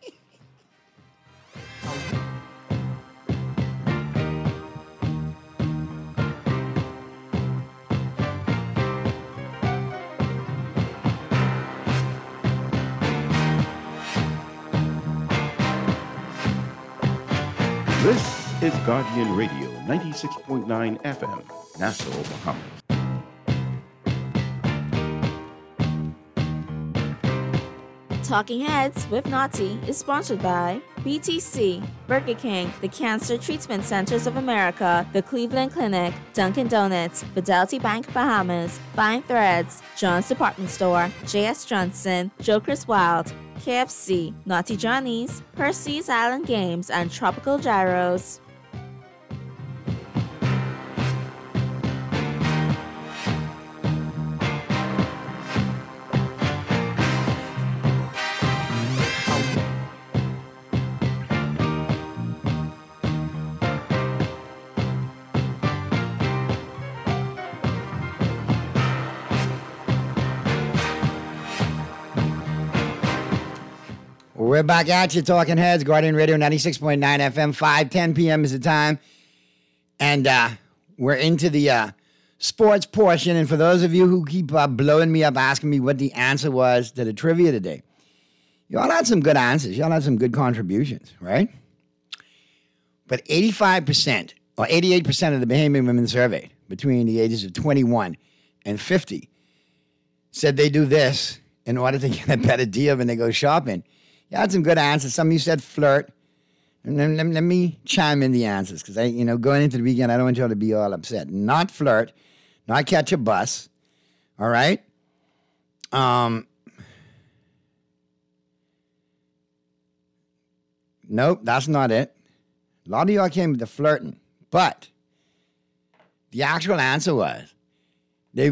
This is Guardian Radio, ninety-six point nine F M, Nassau, Bahamas. Talking Heads with Naughty is sponsored by B T C, Burger King, the Cancer Treatment Centers of America, the Cleveland Clinic, Dunkin' Donuts, Fidelity Bank Bahamas, Fine Threads, John's Department Store, J S Johnson, Joe Chris Wild, K F C, Naughty Johnny's, Percy's Island Games, and Tropical Gyros. We're back at you, Talking Heads, Guardian Radio ninety-six point nine F M, five ten p.m. is the time. And uh, we're into the uh, sports portion. And for those of you who keep uh, blowing me up, asking me what the answer was to the trivia today, y'all had some good answers. Y'all had some good contributions, right? But eighty-five percent or eighty-eight percent of the Bahamian women surveyed between the ages of twenty-one and fifty said they do this in order to get a better deal when they go shopping. You had some good answers. Some of you said flirt. And then, let, let me chime in the answers because I, you know, going into the weekend, I don't want y'all to be all upset. Not flirt, not catch a bus. All right. Um. Nope, that's not it. A lot of y'all came with the flirting, but the actual answer was they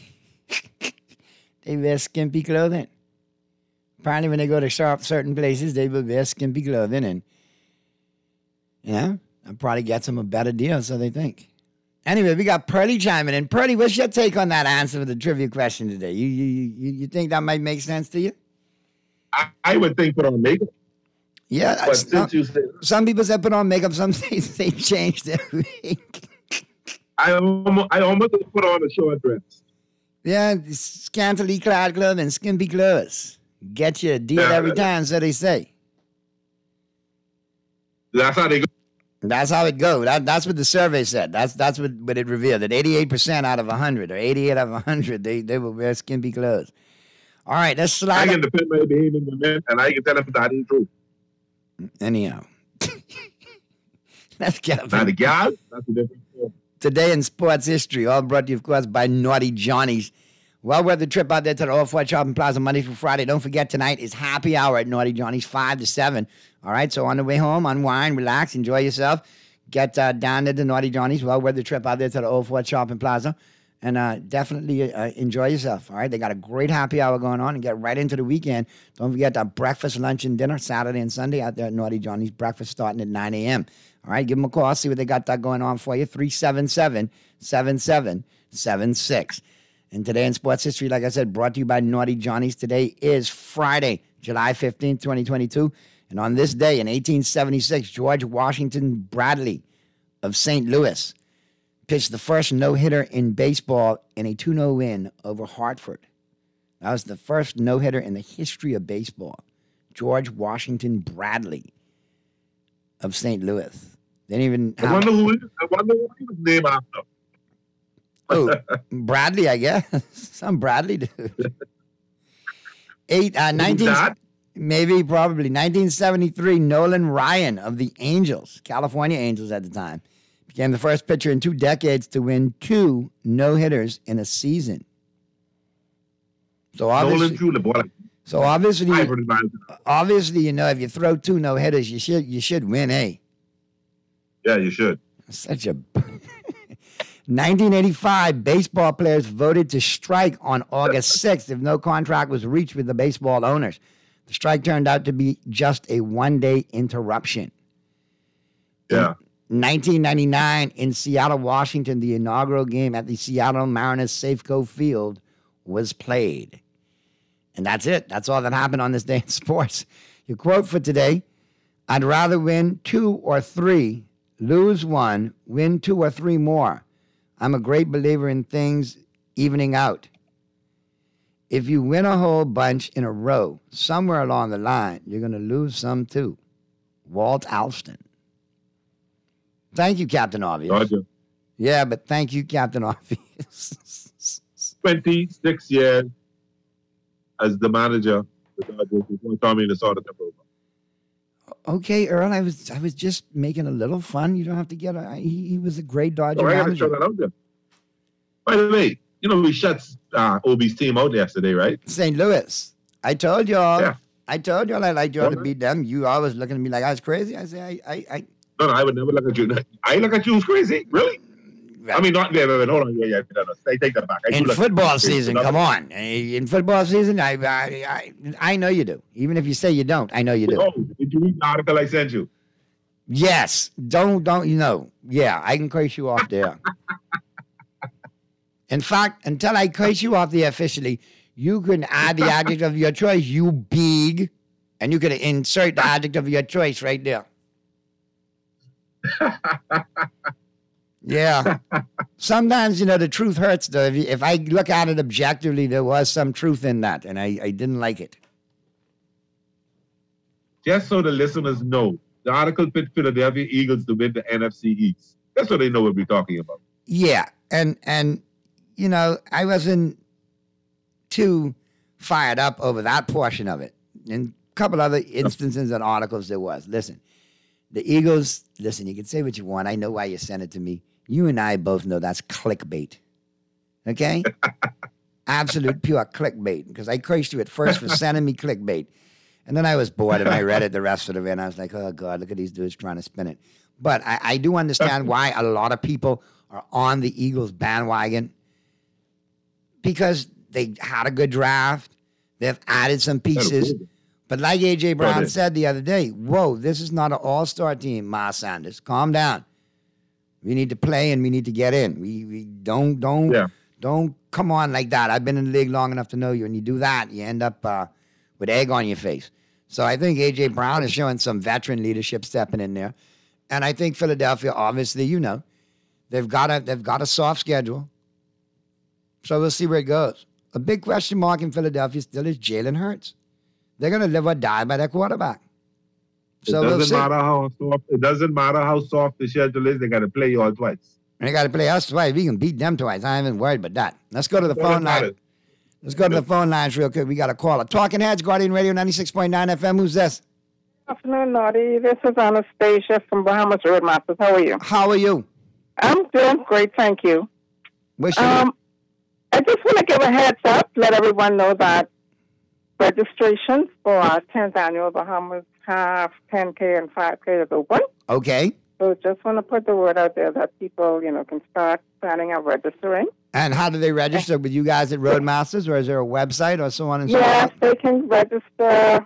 they wear skimpy clothing. Apparently, when they go to shop certain places, they will wear skimpy clothing, and you know, that probably gets them a better deal, so they think. Anyway, we got Pearlie chiming in. Pearlie, what's your take on that answer for the trivia question today? You you you, you think that might make sense to you? I, I would think put on makeup. Yeah, but some, since you say some people said put on makeup, some say they changed their week. I almost, I almost put on a short dress. Yeah, scantily clad clothing, skimpy clothes. Get you a deal Yeah, every that- time, so they say. That's how they go. That's how it goes. That, that's what the survey said. That's that's what, what it revealed. That eighty-eight percent out of one hundred, or eighty-eight out of one hundred, they, they will wear skimpy clothes. All right, let's slide. I can defend my behavior in the men, and I can tell them that ain't true. Anyhow. Let's get up. Now the guys, that's a different story. Today in sports history, all brought to you, of course, by Naughty Johnny's. Well worth the trip out there to the Old Fort Shopping Plaza Monday through Friday. Don't forget, tonight is happy hour at Naughty Johnny's, five to seven. All right, so on the way home, unwind, relax, enjoy yourself. Get uh, down to the Naughty Johnny's. Well worth the trip out there to the Old Fort Shopping Plaza. And uh, definitely uh, enjoy yourself, all right? They got a great happy hour going on and get right into the weekend. Don't forget that breakfast, lunch, and dinner Saturday and Sunday out there at Naughty Johnny's. Breakfast starting at nine a.m. All right, give them a call, see what they got that going on for you, three seven seven, seven seven seven six. And today in sports history, like I said, brought to you by Naughty Johnny's. Today is Friday, July fifteenth, twenty twenty-two. And on this day in eighteen seventy-six, George Washington Bradley of Saint Louis pitched the first no-hitter in baseball in a two oh win over Hartford. That was the first no-hitter in the history of baseball. George Washington Bradley of Saint Louis. They didn't even I wonder who he- I wonder who he was named after. Oh, Bradley, I guess. Some Bradley dude. Eight, uh, nineteen, that? maybe, probably. nineteen seventy-three, Nolan Ryan of the Angels, California Angels at the time, became the first pitcher in two decades to win two no-hitters in a season. So obviously, Nolan Drew the ball. so obviously, I heard about it. obviously, you know, if you throw two no-hitters, you should you should win, eh? Yeah, you should. Such a. nineteen eighty-five, baseball players voted to strike on August sixth if no contract was reached with the baseball owners. The strike turned out to be just a one-day interruption. Yeah. nineteen ninety-nine, in Seattle, Washington, the inaugural game at the Seattle Mariners Safeco Field was played. And that's it. That's all that happened on this day in sports. Your quote for today, I'd rather win two or three, lose one, win two or three more. I'm a great believer in things evening out. If you win a whole bunch in a row, somewhere along the line, you're going to lose some too. Walt Alston. Thank you, Captain Obvious. Roger. Yeah, but thank you, Captain Obvious. twenty-six years as the manager of the Dodgers before Tommy Lasorda took over. Okay, Earl, I was I was just making a little fun. You don't have to get. A, he, he was a great Dodger Oh, I got to manager. throw that out there. By the way, you know we shut uh, O B's team out yesterday, right? Saint Louis. I told y'all. Yeah. I told y'all I liked y'all to Well, beat them. You always looking at me like I was crazy. I say I I, I No, no, I would never look at you. I look at you as crazy, really? I mean, not yeah, wait, wait, hold on, yeah, yeah, no, no, I take that back. I do in look football at you crazy. season, No, come on. In football season, I, I I I know you do. Even if you say you don't, I know you do. Oh, did you read the article I sent you? Yes. Don't don't you know? Yeah, I can curse you off there. In fact, until I curse you off there officially, you can add the adjective of your choice, you big, and you can insert the adjective of your choice right there. Yeah. Sometimes, you know, the truth hurts, though. If, you, if I look at it objectively, there was some truth in that, and I, I didn't like it. Just so the listeners know, the article picked Philadelphia Eagles to win the N F C East. That's what they know what we're talking about. Yeah, and, and you know, I wasn't too fired up over that portion of it. In a couple other instances and articles there was. Listen, the Eagles, listen, you can say what you want. I know why you sent it to me. You and I both know that's clickbait. Okay? Absolute pure clickbait. Because I cursed you at first for sending me clickbait. And then I was bored and I read it the rest of the way and I was like, oh, God, look at these dudes trying to spin it. But I, I do understand why a lot of people are on the Eagles bandwagon because they had a good draft. They've added some pieces. But like A J. Brown said the other day, whoa, this is not an all-star team, Miles Sanders. Calm down. We need to play and we need to get in. We, we don't don't yeah. don't come on like that. I've been in the league long enough to know you. When you do that, you end up uh, with egg on your face. So I think A J. Brown is showing some veteran leadership stepping in there. And I think Philadelphia, obviously, you know, they've got a they've got a soft schedule. So we'll see where it goes. A big question mark in Philadelphia still is Jalen Hurts. They're going to live or die by their quarterback. So it doesn't we'll see. matter how soft. It doesn't matter how soft the schedule is. They got to play you all twice. And they got to play us twice. We can beat them twice. I ain't even worried about that. Let's go to the Doesn't phone line. matter. Let's go to the phone lines real quick. We got a caller. Talking Heads, Guardian Radio ninety-six point nine F M. Who's this? Good afternoon, Naughty. This is Anastasia from Bahamas Roadmasters. How are you? How are you? I'm doing great, thank you. What's your um, I just want to give a heads up, let everyone know that registration for our tenth annual Bahamas Half, ten K, and five K is open. Okay. So just want to put the word out there that people, you know, can start planning and registering. And how do they register with you guys at Roadmasters, or is there a website or so on and so Yes, forth? they can register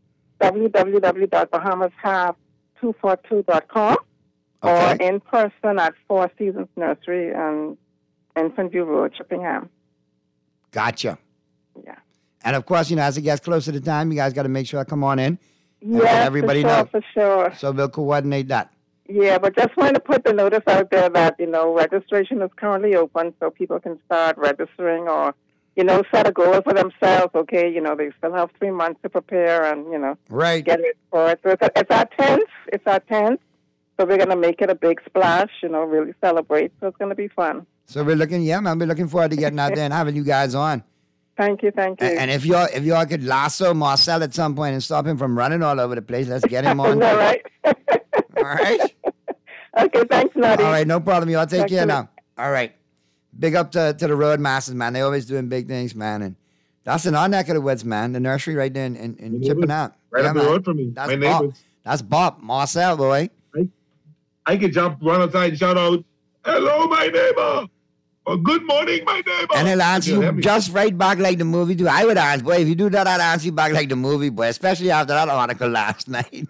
w w w dot bahamas half two four two dot com or in person at Four Seasons Nursery and Infant View Road, Chippingham. Gotcha. Yeah. And of course, you know, as it gets closer to time, you guys got to make sure I come on in. And Yes, let everybody for sure, know. for sure. So we'll coordinate that. Yeah, but just wanted to put the notice out there that, you know, registration is currently open so people can start registering or, you know, set a goal for themselves. Okay, you know, they still have three months to prepare and, you know, right. get it for it. So it's, it's our tenth. It's our tenth. So we're going to make it a big splash, you know, really celebrate. So it's going to be fun. So we're looking, yeah, man, we're looking forward to getting out there and having you guys on. Thank you, thank you. And, and if y'all if y'all could lasso Marcel at some point and stop him from running all over the place, let's get him on. Is that right? All right? Okay, thanks, Nutty. All right, no problem. Y'all take Thanks care a now. lot. All right. Big up to, to the Roadmasters, man. They always doing big things, man. And that's in our neck of the woods, man. The nursery right there in, in, in Chipping Out. Right Yeah, up the man. road from me. That's My Bob. neighbors. That's Bob. Marcel, boy. I, I could jump, run outside and shout out, hello, my neighbor. Or good morning, my neighbor. And he'll answer You'll you have me. just right back like the movie do. I would answer, boy, if you do that, I'd answer you back like the movie, boy, especially after that article last night.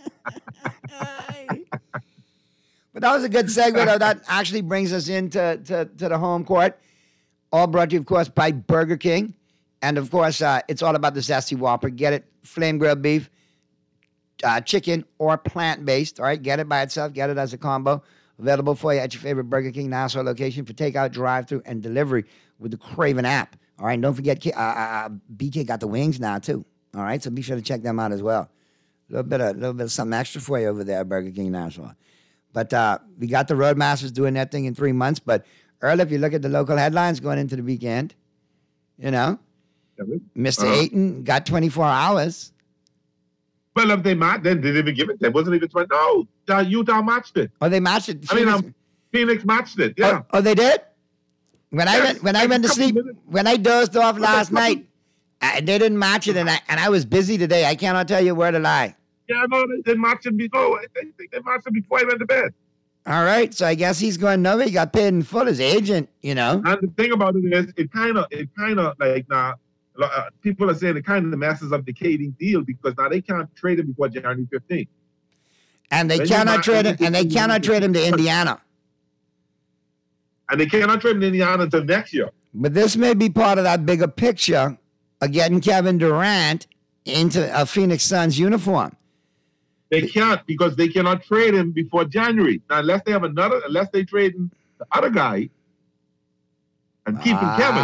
But that was a good segue, though. That actually brings us into to, to the home court. All brought to you, of course, by Burger King. And, of course, uh, it's all about the Zesty Whopper. Get it, flame grilled beef, uh, chicken, or plant-based. All right, get it by itself. Get it as a combo. Available for you at your favorite Burger King Nassau location for takeout, drive-through, and delivery with the Craven app. All right, and don't forget, uh, uh, B K got the wings now, too. All right, so be sure to check them out as well. A little bit of, little bit of something extra for you over there at Burger King Nassau. But uh, we got the Roadmasters doing that thing in three months. But early, if you look at the local headlines going into the weekend, you know, Mister Uh-huh. Ayton got twenty-four hours. Well, if they matched, then they didn't even give it. They wasn't even twenty. No, uh, Utah matched it. Oh, they matched it. I mean, um, Phoenix matched it. Yeah. Oh, oh they did. When Yes, I went, when I like went a to couple sleep, minutes. when I dozed off last couple- night, I, they didn't match it, and I and I was busy today. I cannot tell you where to lie. Yeah, no, they, they matched it before. I think they, they matched it before he went to bed. All right, so I guess he's going nowhere. He got paid in full. His agent, you know. And the thing about it is, it kind of, it kind of like now, uh, people are saying it kind of messes up the K D deal because now they can't trade him before January fifteenth. And they Then you cannot might- trade him. And they cannot trade him to Indiana. And they cannot trade him to Indiana until next year. But this may be part of that bigger picture of getting Kevin Durant into a Phoenix Suns uniform. They can't because they cannot trade him before January. Now, unless they have another, unless they trade him the other guy and keep him Kevin.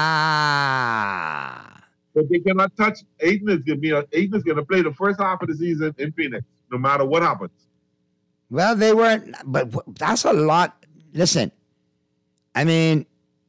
Ah. But they cannot touch Ayton. Is gonna be a, Ayton is going to play the first half of the season in Phoenix, no matter what happens. Well, they weren't, but w- that's a lot. Listen, I mean,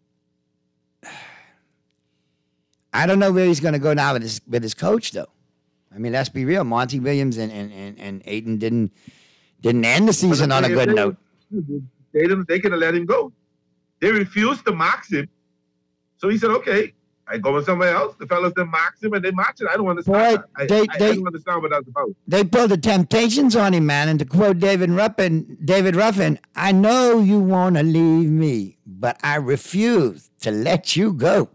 I don't know where he's going to go now with his with his coach, though. I mean, let's be real. Monty Williams and and and, and Ayton didn't didn't end the season on a good they, note. They didn't. They could have let him go. They refused to max him, so he said, "Okay, I go with somewhere else." The fellas then max him and they match it. I don't understand. Boy, that. I, they- I, they- I don't understand what that's about. They pulled the temptations on him, man. And to quote David Ruffin, David Ruffin, I know you want to leave me, but I refuse to let you go.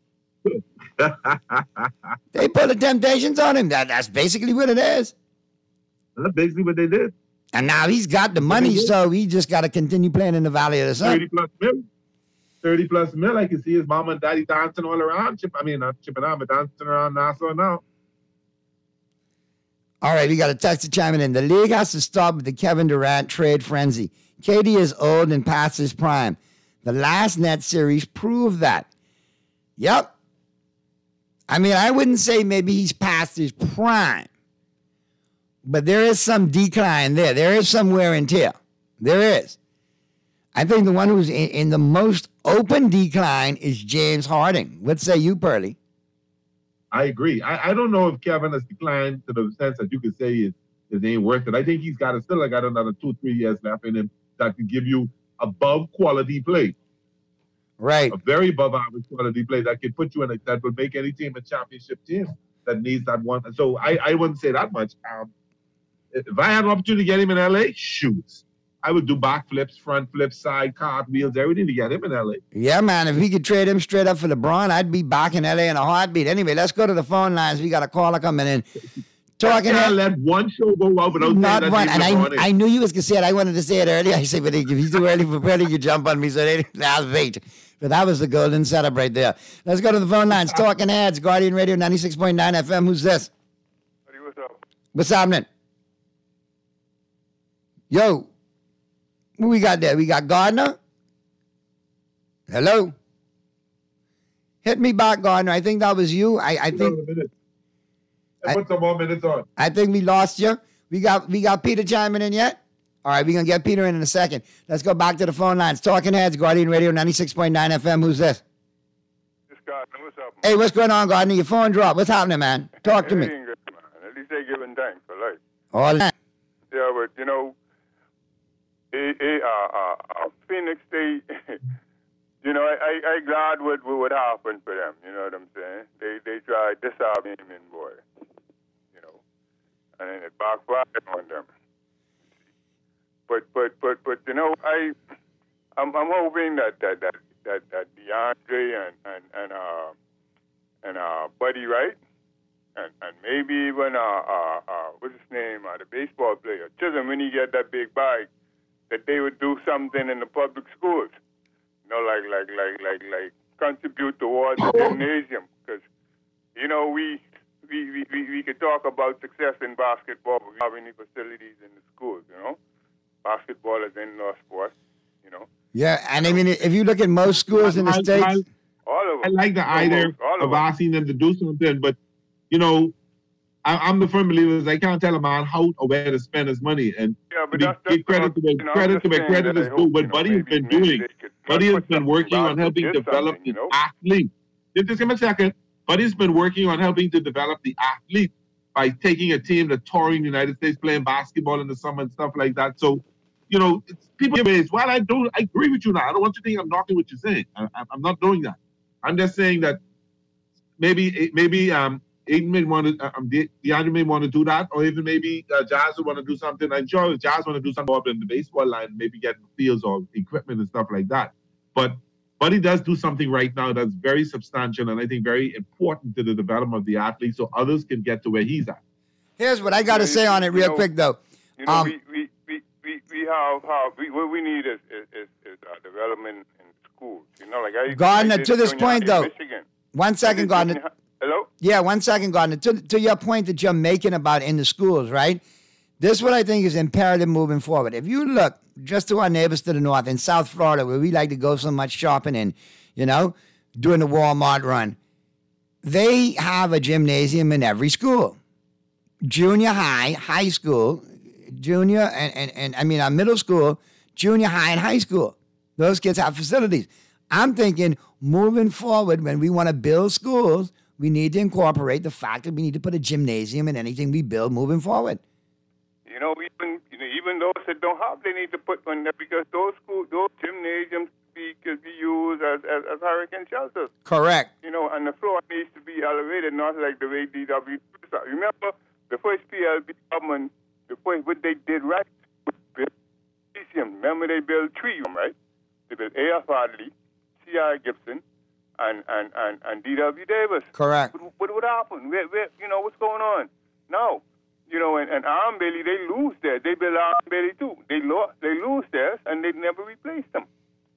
They put the temptations on him. That, that's basically what it is. That's basically what they did. And now he's got the money, so he just got to continue playing in the Valley of the Sun. Thirty plus mil. Thirty plus mil. I can see his mama and daddy dancing all around. Chip, I mean, not chipping out, but dancing around Nassau now. All right, we got a text to chime in. The league has to stop with the Kevin Durant trade frenzy. K D is old and past his prime. The last Net series proved that. Yep. I mean, I wouldn't say maybe he's past his prime, but there is some decline there. There is some wear and tear. There is. I think the one who's in, in the most open decline is James Harden. What say you, Pearly? I agree. I, I don't know if Kevin has declined to the sense that you could say it, it ain't worth it. I think he's got a, still got another two, three years left in him that could give you above quality play. Right. A very above average quality play that could put you in a, that would make any team a championship team that needs that one. So I, I wouldn't say that much. Um, if I had an opportunity to get him in L A, shoot. I would do backflips, front flips, side cartwheels, everything to get him in L A. Yeah, man. If we could trade him straight up for LeBron, I'd be back in L A in a heartbeat. Anyway, let's go to the phone lines. We got a caller coming in. Talking I can't about let one show go out without saying not that one. he's And LeBron is. I, I knew you was gonna say it. I wanted to say it earlier. I said, but if he's too early for Pearly, you jump on me. So they, I'll wait. But that was the golden setup right there. Let's go to the phone lines. Talking Heads, Guardian Radio ninety-six point nine F M. Who's this? Hey, what's up? What's happening? Yo, who we got there? We got Gardner? Hello? Hit me back, Gardner. I think that was you. I, I think I put some more minutes on. I think we lost you. We got we got Peter chiming in yet? All right, we're going to get Peter in in a second. Let's go back to the phone lines. Talking Heads, Guardian Radio ninety-six point nine F M. Who's this? This guy, what's up? Hey, what's going on, Gardner? Your phone dropped. What's happening, man? Talk to me. Everything good, man. At least they giving thanks for life. All that. Yeah, but you know, it, it, uh, uh, uh, Phoenix State. You know, I, I, I glad what what happened for them. You know what I'm saying? They they tried disarming him, boy. You know, and then it backfired on them. But but but but you know, I I'm I'm hoping that that that that, that DeAndre and and and uh and uh Buddy Wright and and maybe even uh uh, uh what's his name uh, the baseball player Chisholm, when he get that big bag, that they would do something in the public schools. You know, like like like like like contribute towards the gymnasium, because you know we. We, we, we, we could talk about success in basketball, but we don't have any facilities in the schools, you know. Basketball is an indoor sport, you know. Yeah, and I mean, if you look at most schools in the I- States. I- All of I like the idea all of asking them to do something, but you know, I, I'm the firm believer is I can't tell a man how or where to spend his money, and Yeah, but be- that's- that's give credit to what- where you know, I'm credit just to where saying credit that is I due. hope, What you know, Buddy has maybe- been maybe doing, they could Buddy has put been something working about on it, helping did develop something, the you know? athlete. Just, just give me a second. Buddy's been working on helping to develop the athlete by taking a team that's touring the United States, playing basketball in the summer and stuff like that. So, you know, it's, people ways. While I don't, I agree with you now. I don't want you to think I'm knocking what you're saying. I, I'm not doing that. I'm just saying that maybe, maybe um, Aiden may want to, um, De- DeAndre may want to do that, or even maybe uh, Jazz would want to do something. I'm sure Jazz want to do something up in the baseball line, maybe get fields or equipment and stuff like that. But Buddy does do something right now that's very substantial and I think very important to the development of the athlete, so others can get to where he's at. Here's what I got to You know, say you- on it you real know- quick, though. You know, Um, we, we, we, we, we have, have we, what we need is, is, is, is uh, development in schools. You know, like I Gardner, I did to this junior point, in though. Michigan. One second, I did Gardner. junior- Hello? Yeah, one second, Gardner. To, to your point that you're making about in the schools, right? This is what I think is imperative moving forward. If you look just to our neighbors to the north in South Florida, where we like to go so much shopping in, you know, doing the Walmart run, they have a gymnasium in every school. Junior high, high school, junior, and, and, and I mean, uh, middle school, junior high, and high school. Those kids have facilities. I'm thinking moving forward, when we want to build schools, we need to incorporate the fact that we need to put a gymnasium in anything we build moving forward. You know, even you know, even those that don't have, they need to put one there because those school, those gymnasiums be, could be used as, as, as hurricane shelters. Correct. You know, and the floor needs to be elevated, not like the way D W. Remember, the first P L B government, the first what they did right, was build gymnasium. Remember, they built three of them, right? They built A F Hadley, C I Gibson, and and, and, and D W Davis. Correct. What, what would happen? Where, where, you know, what's going on? No. You know, and, and Arm Bailey, they lose theirs. They built Arm Bailey too. They lost, they lose theirs, and they never replaced them.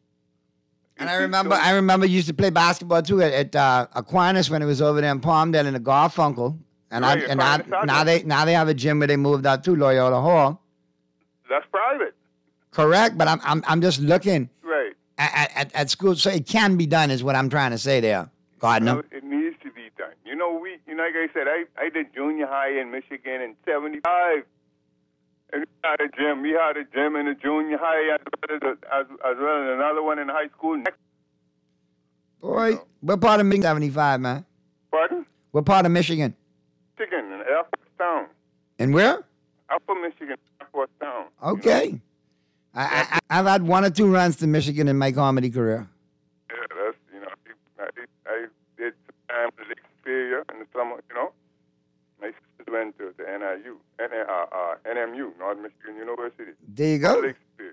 And I remember, I remember, used to play basketball too at, at uh, Aquinas when it was over there in Palmdale in the Garfunkel, and Right, I, and I, Aquinas now they now they have a gym where they moved out to Loyola Hall. That's private. Correct, but I'm I'm I'm just looking Right. at at, at school, so it can be done, is what I'm trying to say there, Gardner. No, it needs to be done. You know, we, you know, like I said, I, I did junior high in Michigan in seventy-five. And we had a gym. We had a gym in the junior high as well as, as, as well as another one in high school. Boy, what part of Michigan? seventy-five, man. Pardon? What part of Michigan? Michigan in Air Force Town. And where? Upper Michigan, Air Force Town. Okay. I, I, I've had one or two runs to Michigan in my comedy career. Yeah, that's, you know, I, I did some time at Lake Superior in the summer, you know. My sisters went to the N I U, N, uh, uh, N M U, North Michigan University. There you go. Lake Superior.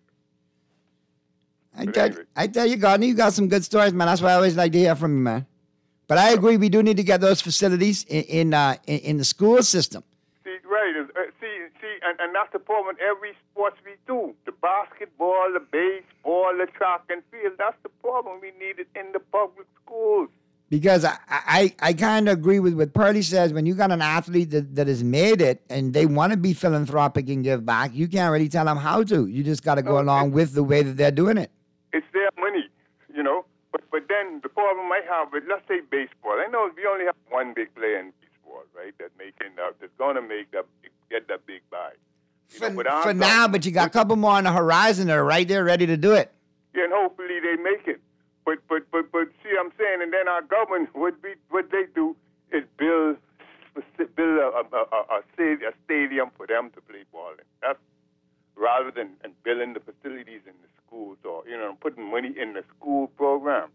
I tell, I tell you, Gardner, you got some good stories, man. That's why I always like to hear from you, man. But I agree, we do need to get those facilities in in, uh, in, in the school system. See, right. Uh, see, see, and, and that's the problem with every sports we do. The basketball, the baseball, the track and field. That's the problem. We need it in the public schools. Because I, I, I kind of agree with what Purdy says. When you got an athlete that, that has made it and they want to be philanthropic and give back, you can't really tell them how to. You just got to go No, along with the way that they're doing it. It's their money, you know. But but then the problem I have with, let's say, baseball. I know we only have one big player in baseball, right? That making that that's going to make that big, get that big buy. You For, know, but I'm for talking- now, but you got a couple more on the horizon that are right there ready to do it. Yeah, and hopefully they make it. But but but but see, I'm saying, and then our government, what we what they do is build build a a, a, a, sta- a stadium for them to play ball in. That's rather than and building the facilities in the schools or you know putting money in the school programs.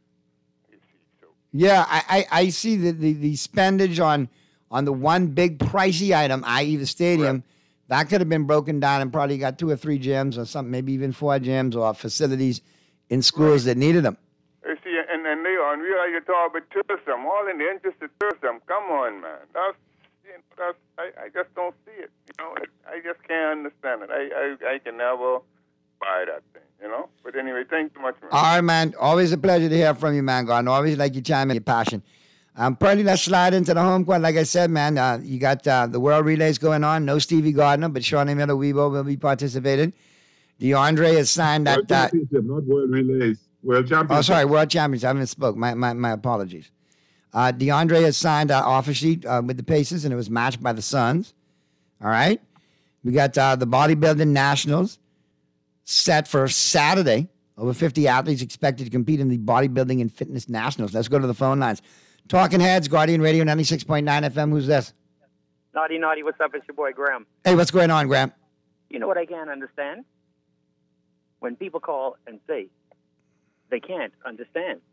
Yeah, I, I, I see the, the, the spendage on on the one big pricey item, that is the stadium. That could have been broken down and probably got two or three gyms or something, maybe even four gyms or facilities in schools that needed them. You see, and and they are, and we are you talk about tourism, all in the interest of tourism. Come on, man. That's you know, that's I, I just don't see it. You know, I just can't understand it. I, I I can never buy that thing. You know. But anyway, thanks so much, man. All right, man. Always a pleasure to hear from you, man. Gardner. Always like you chime in your passion. Um, Purdy, let's slide into the home court. Like I said, man, uh, you got uh, the World Relays going on. No Stevie Gardner, but Shawnee Miller-Weibo will be participating. DeAndre has signed that. World Championship, not World Relays. World Championship. Oh, sorry, World Championship. I haven't spoke. My my, my apologies. Uh, DeAndre has signed an offer sheet uh, with the Pacers, and it was matched by the Suns. All right. We got uh, the Bodybuilding Nationals set for Saturday. Over fifty athletes expected to compete in the Bodybuilding and Fitness Nationals. Let's go to the phone lines. Talking Heads, Guardian Radio ninety-six point nine F M. Who's this? Naughty, naughty, what's up? It's your boy, Graham. Hey, what's going on, Graham? You know what I can't understand? When people call and say they can't understand.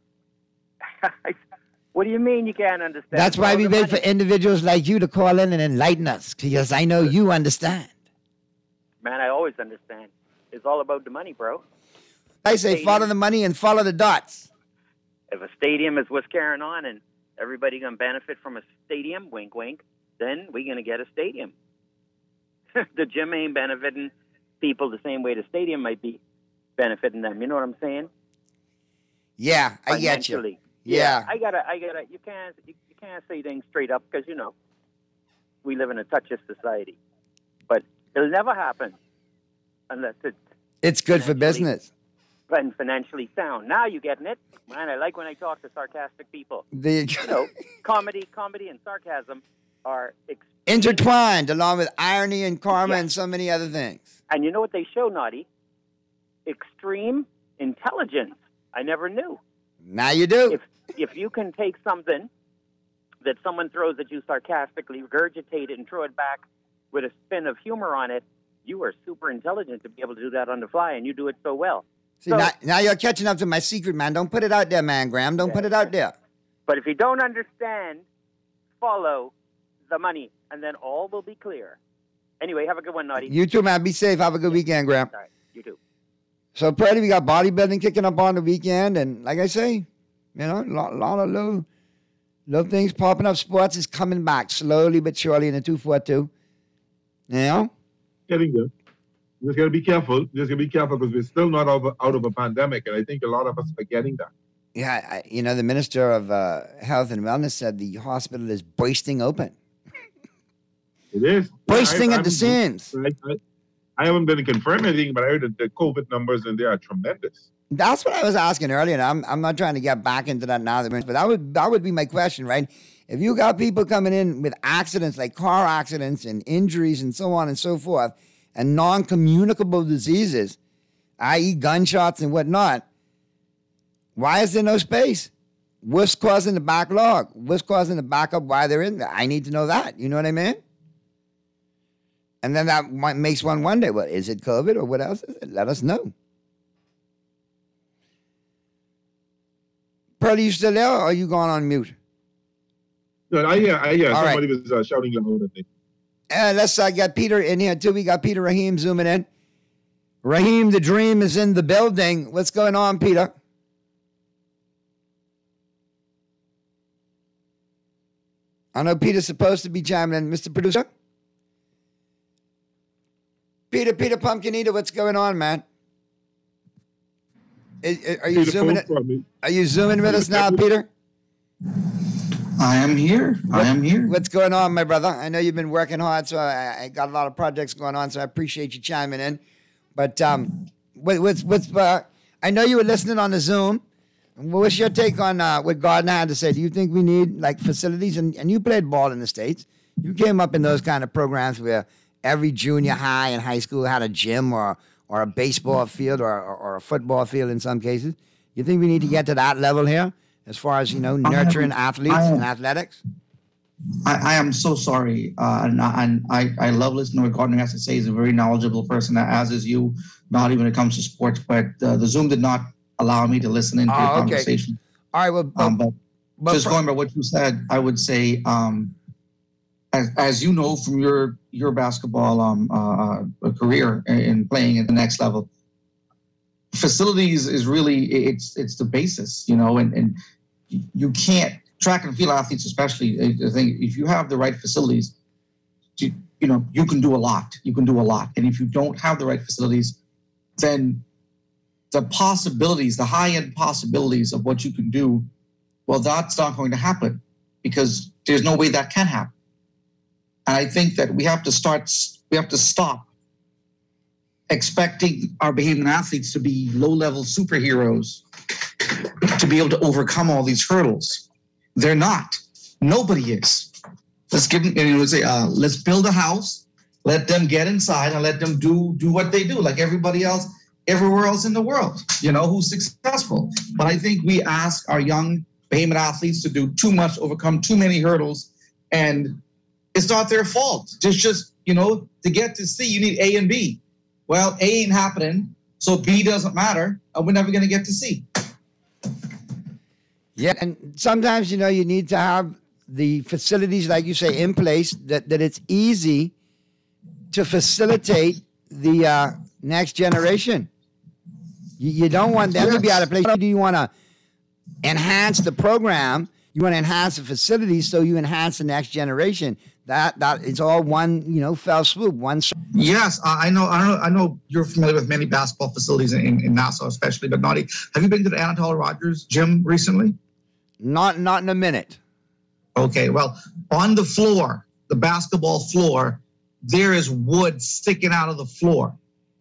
What do you mean you can't understand? That's why All we the wait money- for individuals like you to call in and enlighten us, because I know you understand. Man, I always understand. It's all about the money, bro. I say Stadium. follow the money and follow the dots. If a stadium is what's carrying on and everybody going to benefit from a stadium, wink, wink, then we're going to get a stadium. The gym ain't benefiting people the same way the stadium might be benefiting them. You know what I'm saying? Yeah, I get you. Financially. Yeah. I gotta, I gotta. You can't, you, you can't say things straight up because you know we live in a touchless society. But it'll never happen unless it's It's good for business. and financially sound. Now you getting it, man. I like when I talk to sarcastic people. The You know, comedy, comedy, and sarcasm are. Ex- intertwined along with irony and karma Yeah. and so many other things. and you know what they show, Naughty? Extreme intelligence. I never knew. Now you do. If if you can take something that someone throws at you sarcastically, regurgitate it, and throw it back with a spin of humor on it, you are super intelligent to be able to do that on the fly, and you do it so well. See, So- now, now you're catching up to my secret, man. Don't put it out there, man, Graham. Don't put it out there. But if you don't understand, follow the money, and then all will be clear. Anyway, have a good one, Naughty. You too, man. Be safe. Have a good weekend, Graham. All right, you too. So, Freddie, we got bodybuilding kicking up on the weekend. And like I say, you know, a lot, lot of little, little things popping up. Sports is coming back slowly but surely in the two forty-two. You know? Getting there. You just got to be careful. You just got to be careful because we're still not out of, out of a pandemic. And I think a lot of us are forgetting that. Yeah, I, you know, the Minister of uh, Health and Wellness said the hospital is bursting open. It is. Bursting I- at the I'm- seams. I, I, I haven't been confirmed anything, but I heard that the COVID numbers in there are tremendous. That's what I was asking earlier. And I'm I'm not trying to get back into that now, but that would that would be my question, right? If you got people coming in with accidents like car accidents and injuries and so on and so forth, and non-communicable diseases, that is gunshots and whatnot, why is there no space? What's causing the backlog? What's causing the backup? Why they're in there? I need to know that. You know what I mean? And then that might- makes one wonder, well, is it COVID or what else is it? Let us know. Pearlie, you still there or are you going on mute? No, I hear, I hear. All right. Somebody was uh, shouting loud at me. Uh, let's uh, get Peter in here too. We got Peter Raheem zooming in. Raheem, the dream is in the building. What's going on, Peter? I know Peter's supposed to be chiming in. Mister Producer? Peter, Peter Pumpkin Eater, what's going on, man? Is- is- Are you Peter, zooming? phone from me. Are you zooming with us now, Peter? I am here. I am here. What's going on, my brother? I know you've been working hard, so I, I got a lot of projects going on, so I appreciate you chiming in. But um, what, what's what's? Uh, I know you were listening on the Zoom. What's your take on uh, what Gardner had to say? Do you think we need like facilities? And, and you played ball in the States. You came up in those kind of programs where every junior high and high school had a gym or or a baseball field or, or, or a football field in some cases. You think we need to get to that level here as far as, you know, nurturing athletes I am- and athletics? I, I am so sorry, uh, and, and I, I love listening to what Gardner has to say. He's a very knowledgeable person, as is you, not even when it comes to sports. But uh, the Zoom did not allow me to listen into Oh, your okay. conversation. All right, well, Um, but but just for- going by what you said, I would say, um, as, as you know from your your basketball um, uh, career in playing at the next level, facilities is really it's it's the basis, you know, and and you can't track and field athletes, especially. I think if you have the right facilities, you, you know, you can do a lot. You can do a lot, and if you don't have the right facilities, then the possibilities, the high end possibilities of what you can do, well, that's not going to happen because there's no way that can happen. And I think that we have to start, we have to stop expecting our behaving athletes to be low level superheroes to be able to overcome all these hurdles. They're not. Nobody is. Let's give them, you know, say, uh, let's build a house, let them get inside and let them do do what they do, like everybody else, everywhere else in the world, you know, who's successful. But I think we ask our young behemoth athletes to do too much, overcome too many hurdles, and It's not their fault. Just, just you know, to get to C, you need A and B. Well, A ain't happening, so B doesn't matter, and we're never going to get to C. Yeah, and sometimes, you know, you need to have the facilities, like you say, in place that, that it's easy to facilitate the uh, next generation. You, you don't want them yes. to be out of place. Do you want to enhance the program? You want to enhance the facilities so you enhance the next generation. That that it's all one, you know, fell swoop. One. Yes, I know. I know. I know you're familiar with many basketball facilities in, in Nassau, especially. But Naughty, have you been to the Anatole Rogers gym recently? Not, not in a minute. Okay. Well, on the floor, the basketball floor, there is wood sticking out of the floor.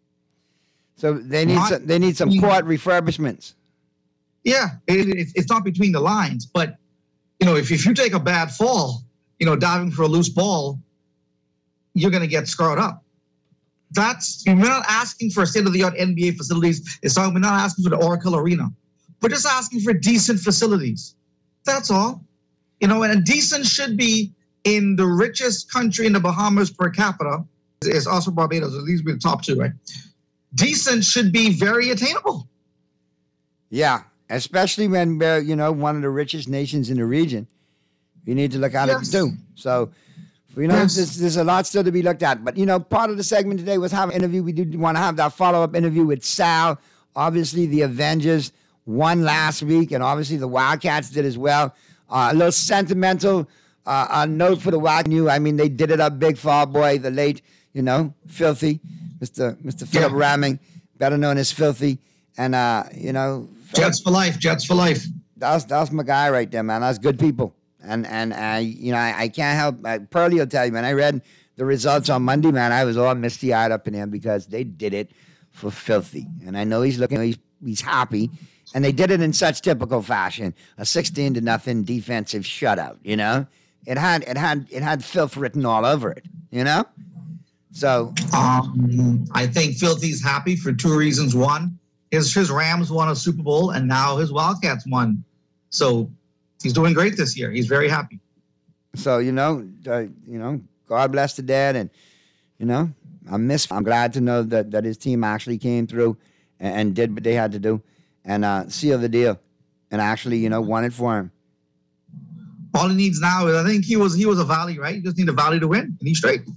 So they need not, some, they need some court refurbishments. Yeah, it, it, it's not between the lines, but you know, if if you take a bad fall, you know, diving for a loose ball, you're going to get scarred up. That's, we're not asking for state-of-the-art N B A facilities. It's not, we're not asking for the Oracle Arena. We're just asking for decent facilities. That's all. You know, and decent should be in the richest country in the Bahamas per capita. It's also Barbados. At least we're the top two, right? Decent should be very attainable. Yeah, especially when we're, you know, one of the richest nations in the region. You need to look at yes. it too. So, you know, yes. there's, there's a lot still to be looked at. But, you know, part of the segment today was have an interview. We did want to have that follow-up interview with Sal. Obviously, the Avengers won last week, and obviously the Wildcats did as well. Uh, a little sentimental uh, a note for the Wildcats. I mean, they did it up big for our boy, the late, you know, Filthy, Mister Mister Philip yeah. Ramming, better known as Filthy. And, uh, you know. Jets for life, Jets for life. That's, that's my guy right there, man. That's good people. And, and I, you know, I, I can't help, uh, Pearlie will tell you, man, I read the results on Monday, man. I was all misty-eyed up in him because they did it for Filthy. And I know he's looking, he's, he's happy. And they did it in such typical fashion. A sixteen to nothing defensive shutout, you know? It had, it had, it had filth written all over it, you know? So. Um, I think Filthy's happy for two reasons. One, his, his Rams won a Super Bowl, and now his Wildcats won. So, he's doing great this year. He's very happy. So, you know, uh, you know, God bless the dad. And, you know, I miss, I'm glad to know that, that his team actually came through and, and did what they had to do and uh, seal the deal and actually, you know, won it for him. All he needs now is, I think he was he was a Valley, right? He just need a Valley to win, and he's straight.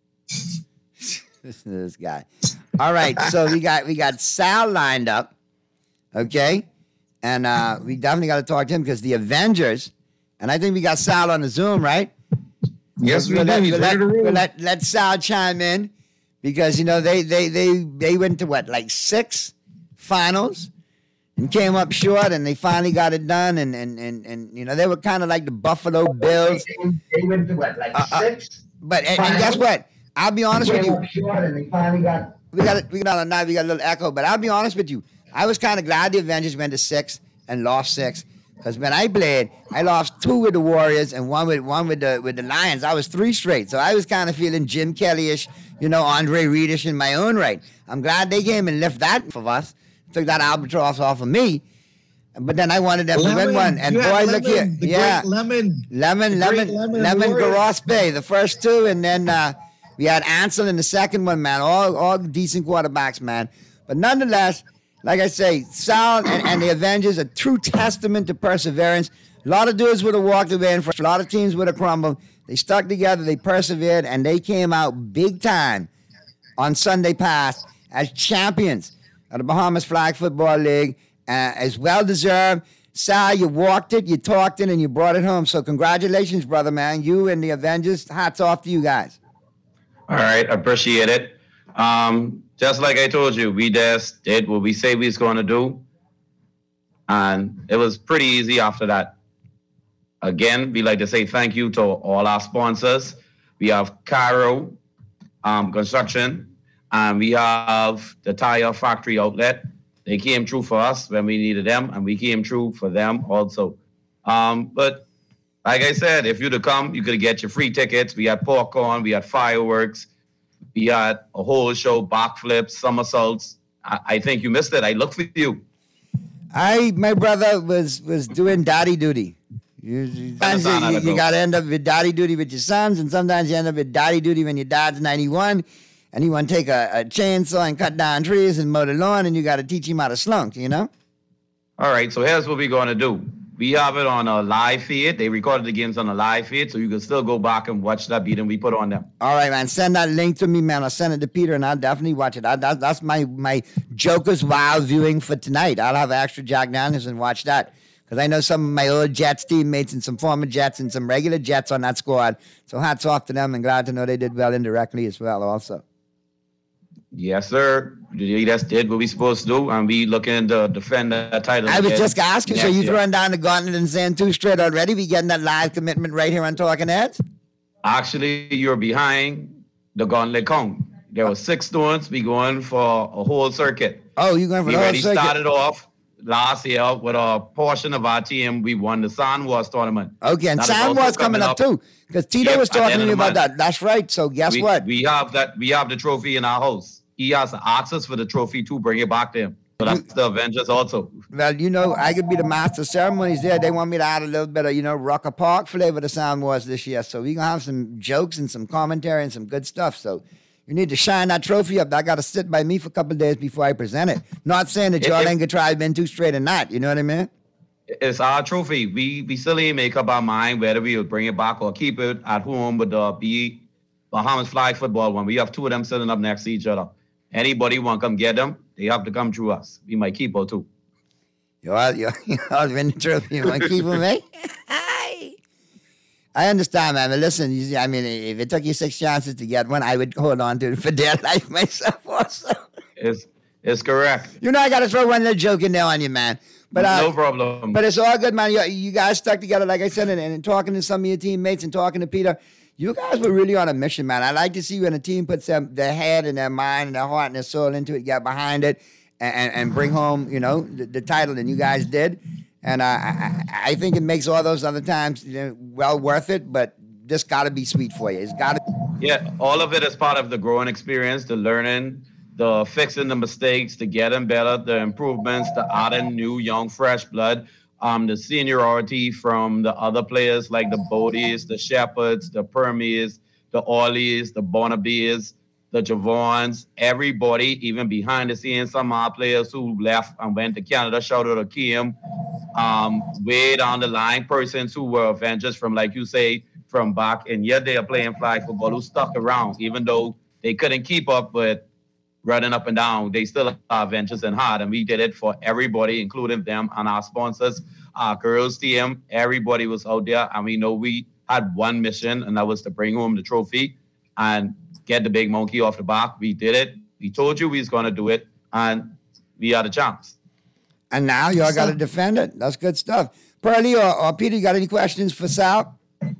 This guy. All right, so we got we got Sal lined up, okay? And uh, we definitely got to talk to him because the Avengers, and I think we got Sal on the Zoom, right? Yes, we we'll do. Let, He's we'll ready let, to roll. we'll let, let Sal chime in because, you know, they they they they went to what, like six finals and came up short, and they finally got it done. And, and, and, and you know, they were kind of like the Buffalo Bills. They went to what, like uh, six? Uh, but, and, and guess what? I'll be honest with you. Short and they finally got... We got, a, we got a night, we got a little echo, but I'll be honest with you. I was kind of glad the Avengers went to six and lost six. Because when I played, I lost two with the Warriors and one with one with the with the Lions. I was three straight. So I was kind of feeling Jim Kelly-ish, you know, Andre Reedish in my own right. I'm glad they came and left that for us. Took that albatross off of me. But then I wanted them Lemon. to win one. And You boy, had look Lemon, here. the Yeah. great Lemon. Lemon, The Lemon, great Lemon Lemon, Warriors. Gaross Bay, the first two. And then uh, we had Ansel in the second one, man. All, all decent quarterbacks, man. But nonetheless, like I say, Sal and, and the Avengers, a true testament to perseverance. A lot of dudes would have walked away, and a lot of teams would have crumbled. They stuck together, they persevered, and they came out big time on Sunday past as champions of the Bahamas Flag Football League, uh, as well-deserved. Sal, you walked it, you talked it, and you brought it home. So congratulations, brother, man. You and the Avengers, hats off to you guys. All right, appreciate it. Um, just like I told you, we just did what we say we was going to do, and it was pretty easy after that. Again, we like to say thank you to all our sponsors. We have Cairo um, Construction, and we have the Tire Factory Outlet. They came through for us when we needed them, and we came through for them also. Um, but like I said, if you'd have come, you could get your free tickets. We had popcorn, we had fireworks, we had a whole show, backflips, somersaults. I, I think you missed it. I looked for you. I, my brother was was doing daddy duty. You, you, you, you got to end up with daddy duty with your sons, and sometimes you end up with daddy duty when your dad's ninety-one, and you want to take a, a chainsaw and cut down trees and mow the lawn, and you got to teach him how to slunk, you know? All right, so here's what we're going to do. We have it on a live feed. They recorded the games on a live feed, so you can still go back and watch that beat and we put on them. All right, man. Send that link to me, man. I'll send it to Peter, and I'll definitely watch it. I, that, that's my, my Joker's Wild viewing for tonight. I'll have extra Jack Daniels and watch that. Because I know some of my old Jets teammates and some former Jets and some regular Jets on that squad. So hats off to them, and glad to know they did well indirectly as well also. Yes, sir. We just did what we supposed to do, and we looking to defend that title. I was just asking, so you year. throwing down the gauntlet and saying two straight already? We getting that live commitment right here on Talking Heads? Actually, you're behind the gauntlet count. There were six stones. We going for a whole circuit. Oh, you going for we the whole already circuit? started off last year with a portion of our team. We won the San Wars tournament. Okay, and That is San also Wars coming up too. Because Tito Yep, was at the talking end to of me the about month. that. That's right. So guess we, what? We have that. We have the trophy in our house. He has the access for the trophy to bring it back to him. So that's the Avengers also. Well, you know, I could be the master of ceremonies there. They want me to add a little bit of, you know, Rocker Park flavor to Sound Wars this year. So we're going to have some jokes and some commentary and some good stuff. So you need to shine that trophy up. I got to sit by me for a couple of days before I present it. Not saying that It- y'all it- ain't going to try been too straight or not. You know what I mean? It's our trophy. We we still ain't make up our mind whether we will bring it back or keep it at home with the B Bahamas flag football one. We have two of them sitting up next to each other. Anybody want to come get them, they have to come through us. We might keep her too. You all, you all win the trophy. You want to keep them, eh? I understand, man. But listen, you see, I mean, if it took you six chances to get one, I would hold on to it for dear life myself also. It's it's correct. You know, I got to throw one little joke in there on you, man. But uh, no problem. But it's all good, man. You, you guys stuck together, like I said, and, and talking to some of your teammates and talking to Peter. You guys were really on a mission, man. I like to see when a team puts their, their head and their mind and their heart and their soul into it, get behind it, and, and, and bring home, you know, the, the title. And you guys did. And uh, I, I think it makes all those other times, you know, well worth it. But this got to be sweet for you. It's got to. Yeah, all of it is part of the growing experience, the learning, the fixing the mistakes, the getting better, the improvements, the adding new, young, fresh blood, um, the seniority from the other players like the Bodies, the Shepherds, the Permies, the Orleys, the Bonabes, the Javons, everybody, even behind the scenes, some of our players who left and went to Canada, shout out to Kim, um, way down the line, persons who were Avengers from, like you say, from back in your day of playing flag football, who stuck around, even though they couldn't keep up with running up and down, they still are Avengers and hard, and we did it for everybody, including them and our sponsors, our girls team. Everybody was out there, and we know we had one mission, and that was to bring home the trophy and get the big monkey off the back. We did it. We told you we was going to do it, and we are the champs. And now y'all got to defend it. That's good stuff. Pearlie or, or Peter, you got any questions for Sal?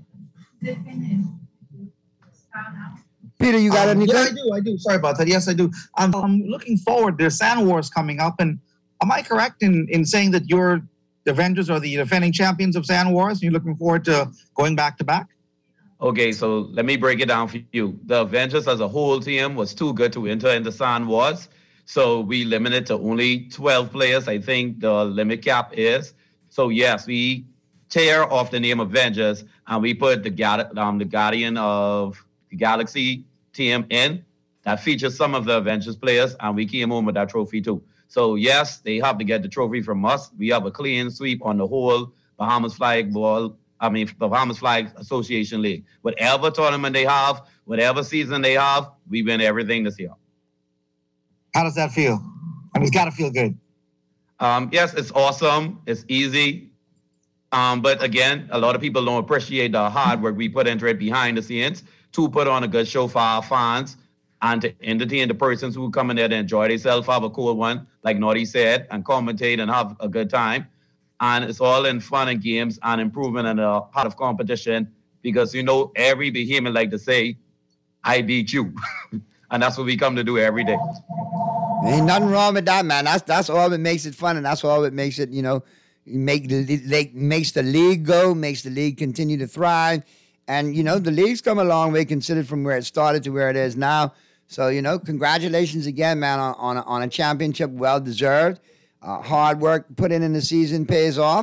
Peter, you got um, anything? Yeah, I do. I do. Sorry about that. Yes, I do. I'm, I'm looking forward. There's San Wars coming up, and am I correct in, in saying that you're the Avengers are the defending champions of San Wars? And you're looking forward to going back to back? Okay, so let me break it down for you. The Avengers as a whole team was too good to enter into San Wars, so we limited to only twelve players. I think the limit cap is. So yes, we tear off the name Avengers and we put the um, the Guardian of the Galaxy team in. That features some of the Avengers players, and we came home with that trophy too. So yes, they have to get the trophy from us. We have a clean sweep on the whole Bahamas Flag Ball. I mean, the Bahamas Flag Association League. Whatever tournament they have, whatever season they have, we win everything this year. How does that feel? I mean, it's got to feel good. Um, yes, it's awesome. It's easy. Um, but again, a lot of people don't appreciate the hard work we put into it behind the scenes to put on a good show for our fans and to entertain the persons who come in there to enjoy themselves, have a cool one, like Naughty said, and commentate and have a good time. And it's all in fun and games and improvement and a part of competition because, you know, every behemoth like to say, I beat you. And that's what we come to do every day. Ain't nothing wrong with that, man. That's that's all that makes it fun, and that's all that makes it, you know, make the like, makes the league go, makes the league continue to thrive. And, you know, the league's come a long way considered from where it started to where it is now. So, you know, congratulations again, man, on, on, a, on a championship well-deserved. Uh, hard work put in in the season pays off.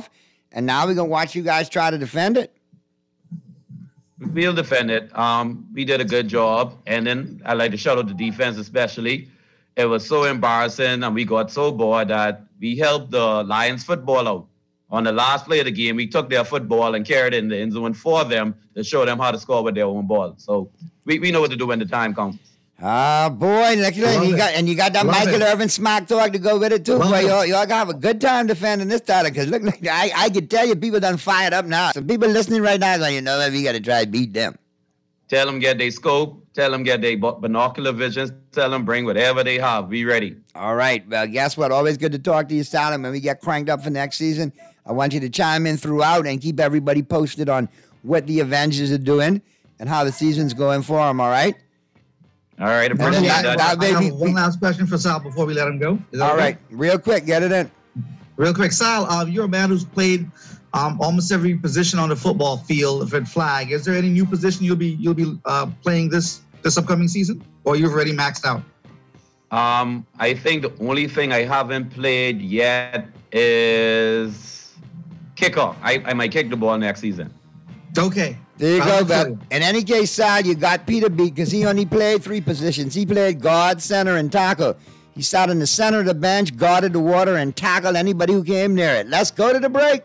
and now we're going to watch you guys try to defend it? We'll defend it. Um, we did a good job. And then I'd like to shout out the defense especially. It was so embarrassing, and we got so bored that we helped the Lions football out. On the last play of the game, we took their football and carried it in the end zone for them to show them how to score with their own ball. So we, we know what to do when the time comes. Ah, boy, look at that. And you got and you got that Love Michael it. Irvin smack talk to go with it too. Love Boy, it. y'all, y'all gonna have a good time defending this title. Cause look, like I, I can tell you, people done fired up now. So people listening right now, like, you know what, we gotta try to beat them. Tell them get their scope. Tell them get their binocular visions. Tell them bring whatever they have. Be ready. All right. Well, guess what? Always good to talk to you, Stalin. When we get cranked up for next season, I want you to chime in throughout and keep everybody posted on what the Avengers are doing and how the season's going for them. All right. All right. And then Appreciate that- that. that I have baby- one last question for Sal before we let him go. Is that All okay? right. Real quick, get it in. Real quick, Sal, uh, you're a man who's played um, almost every position on the football field for flag. Is there any new position you'll be you'll be uh, playing this this upcoming season, or you've already maxed out? Um, I think the only thing I haven't played yet is kickoff. I, I might kick the ball next season. Okay. There you I'll go, tell but you. in any case, Sal, you got Peter beat because he only played three positions. He played guard, center, and tackle. He sat in the center of the bench, guarded the water, and tackled anybody who came near it. Let's go to the break.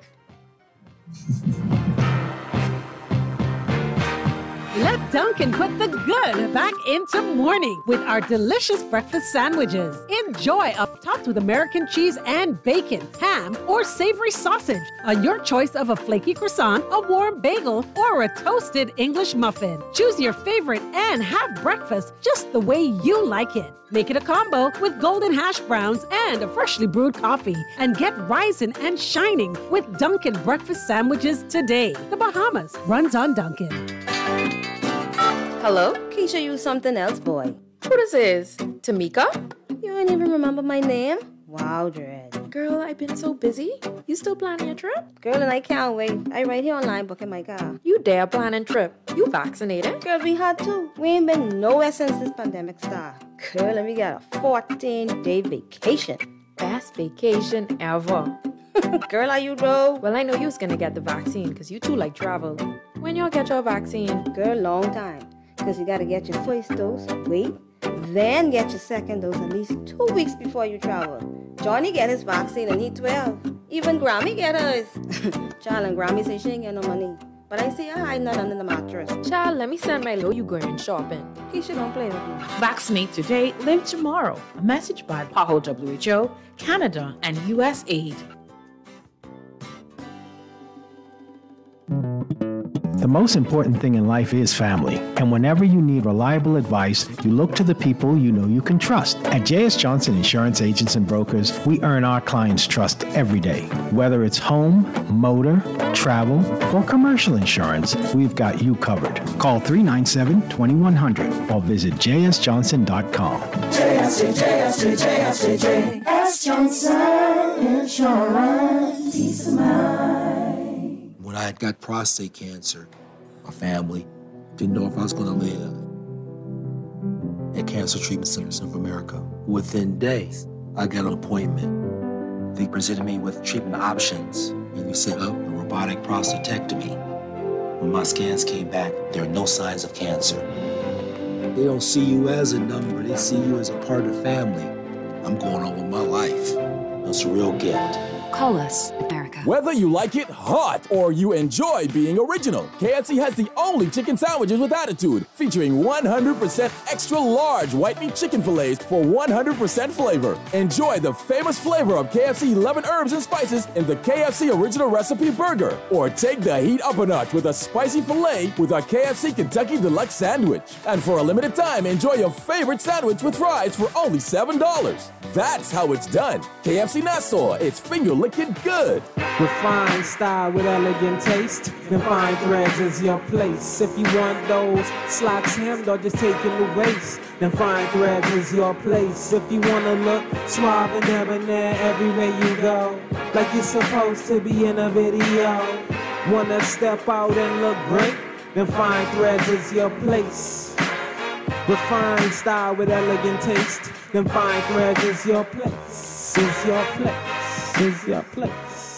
Let Dunkin' put the good back into morning with our delicious breakfast sandwiches. Enjoy up topped with American cheese and bacon, ham, or savory sausage on your choice of a flaky croissant, a warm bagel, or a toasted English muffin. Choose your favorite and have breakfast just the way you like it. Make it a combo with golden hash browns and a freshly brewed coffee. And get rising and shining with Dunkin' breakfast sandwiches today. The Bahamas runs on Dunkin'. Hello? Keisha, you something else, boy. Who this is? Tamika? You ain't even remember my name? Wow, Dread. Girl, I've been so busy. You still planning your trip? Girl, and I can't wait. I right here online booking my car. You dare planning trip? You vaccinated? Girl, we had to. We ain't been nowhere since this pandemic started. Girl, and we got a fourteen-day vacation. Best vacation ever. Girl, are you though? Well, I know you was gonna get the vaccine because you too like travel. When y'all get your vaccine? Girl, long time. Because you gotta get your first dose, wait, then get your second dose at least two weeks before you travel. Johnny get his vaccine and he twelve. Even Grammy get hers. Child, and Grammy say she ain't get no money. But I see her hiding that under the mattress. Child, let me send my low you going shopping. Keisha don't play with me. Vaccinate today, live tomorrow. A message by P A H O, W H O, Canada, and U S A I D. The most important thing in life is family. And whenever you need reliable advice, you look to the people you know you can trust. At J S Johnson Insurance Agents and Brokers, we earn our clients' trust every day. Whether it's home, motor, travel, or commercial insurance, we've got you covered. Call three nine seven, two one zero zero or visit j s johnson dot com. J S J, J S J, J S J, J S Johnson Insurance. Peace of mind. When I had got prostate cancer, my family didn't know if I was going to live. At Cancer Treatment Centers of America, within days, I got an appointment. They presented me with treatment options, and we set up a robotic prostatectomy. When my scans came back, there are no signs of cancer. They don't see you as a number, they see you as a part of the family. I'm going on with my life. It's a real gift. Call us, America. Whether you like it hot or you enjoy being original, K F C has the only chicken sandwiches with attitude, featuring one hundred percent extra large white meat chicken fillets for one hundred percent flavor. Enjoy the famous flavor of K F C eleven herbs and spices in the K F C original recipe burger, or take the heat up a notch with a spicy filet with our K F C Kentucky Deluxe sandwich. And for a limited time, enjoy your favorite sandwich with fries for only seven dollars. That's how it's done. K F C Nassau, it's finger-licking good. Refined style with elegant taste. Then fine threads is your place. If you want those slacks hemmed or just taking the waist, then fine threads is your place. If you wanna look suave and debonair everywhere you go, like you're supposed to be in a video. Wanna step out and look great? Then fine threads is your place. Refined style with elegant taste. Then fine threads is your place. Is your place. Is your place.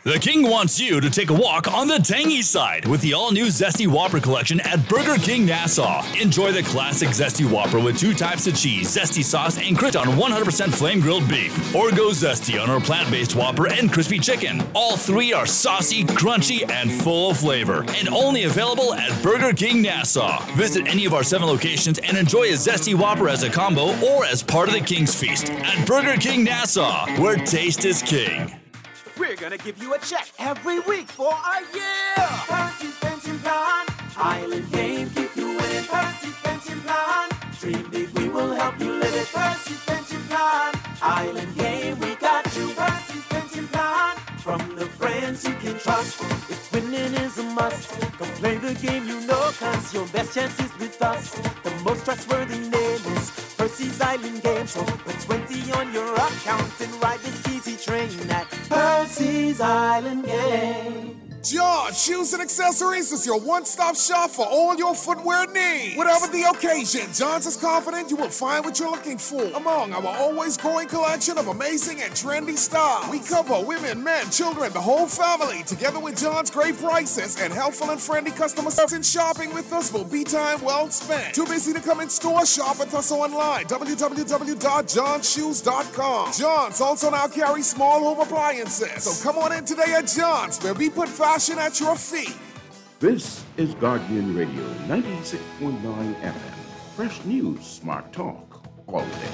The King wants you to take a walk on the tangy side with the all-new Zesty Whopper collection at Burger King Nassau. Enjoy the classic Zesty Whopper with two types of cheese, zesty sauce, and crisp on one hundred percent flame-grilled beef. Or go zesty on our plant-based Whopper and crispy chicken. All three are saucy, crunchy, and full of flavor. And only available at Burger King Nassau. Visit any of our seven locations and enjoy a Zesty Whopper as a combo or as part of the King's Feast at Burger King Nassau, where taste is king. We're gonna give you a check every week for a year. Percy's Pension Plan, Island Game, keep you winning. Percy's Pension Plan, dream big, we will help you live it. Percy's Pension Plan, Island Game, we got you. Percy's Pension Plan, from the friends you can trust. If winning is a must, come play the game you know, cause your best chance is with us. The most trustworthy name is Percy's Island Game. So put twenty on your account and ride this easy train at Percy's Island Game. John Shoes and Accessories is your one-stop shop for all your footwear needs. Whatever the occasion, John's is confident you will find what you're looking for among our always growing collection of amazing and trendy styles. We cover women, men, children, the whole family, together with John's great prices and helpful and friendly customer service. And shopping with us will be time well spent. Too busy to come in store? Shop with us online, w w w dot john shoes dot com. John's also now carries small home appliances. So come on in today at John's, where we put fashion at your feet. This is Guardian Radio ninety-six point nine F M. Fresh news, smart talk, all day.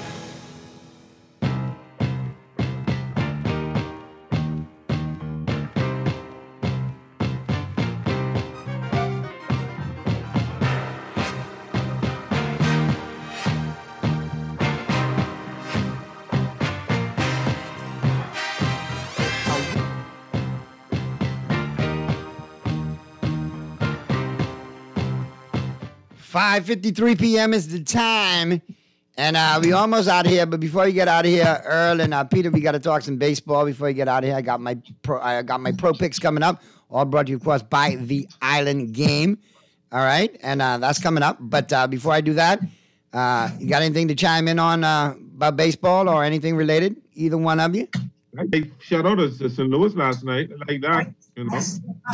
five fifty-three p.m. is the time, and uh, we almost out of here. But before we get out of here, Earl and uh, Peter, we got to talk some baseball before we get out of here. I got my pro, I got my pro picks coming up, all brought to you, of course, by the Island Game. All right, and uh, that's coming up. But uh, before I do that, uh, you got anything to chime in on uh, about baseball or anything related? Either one of you? I shout out to Saint Louis last night, like that, you know.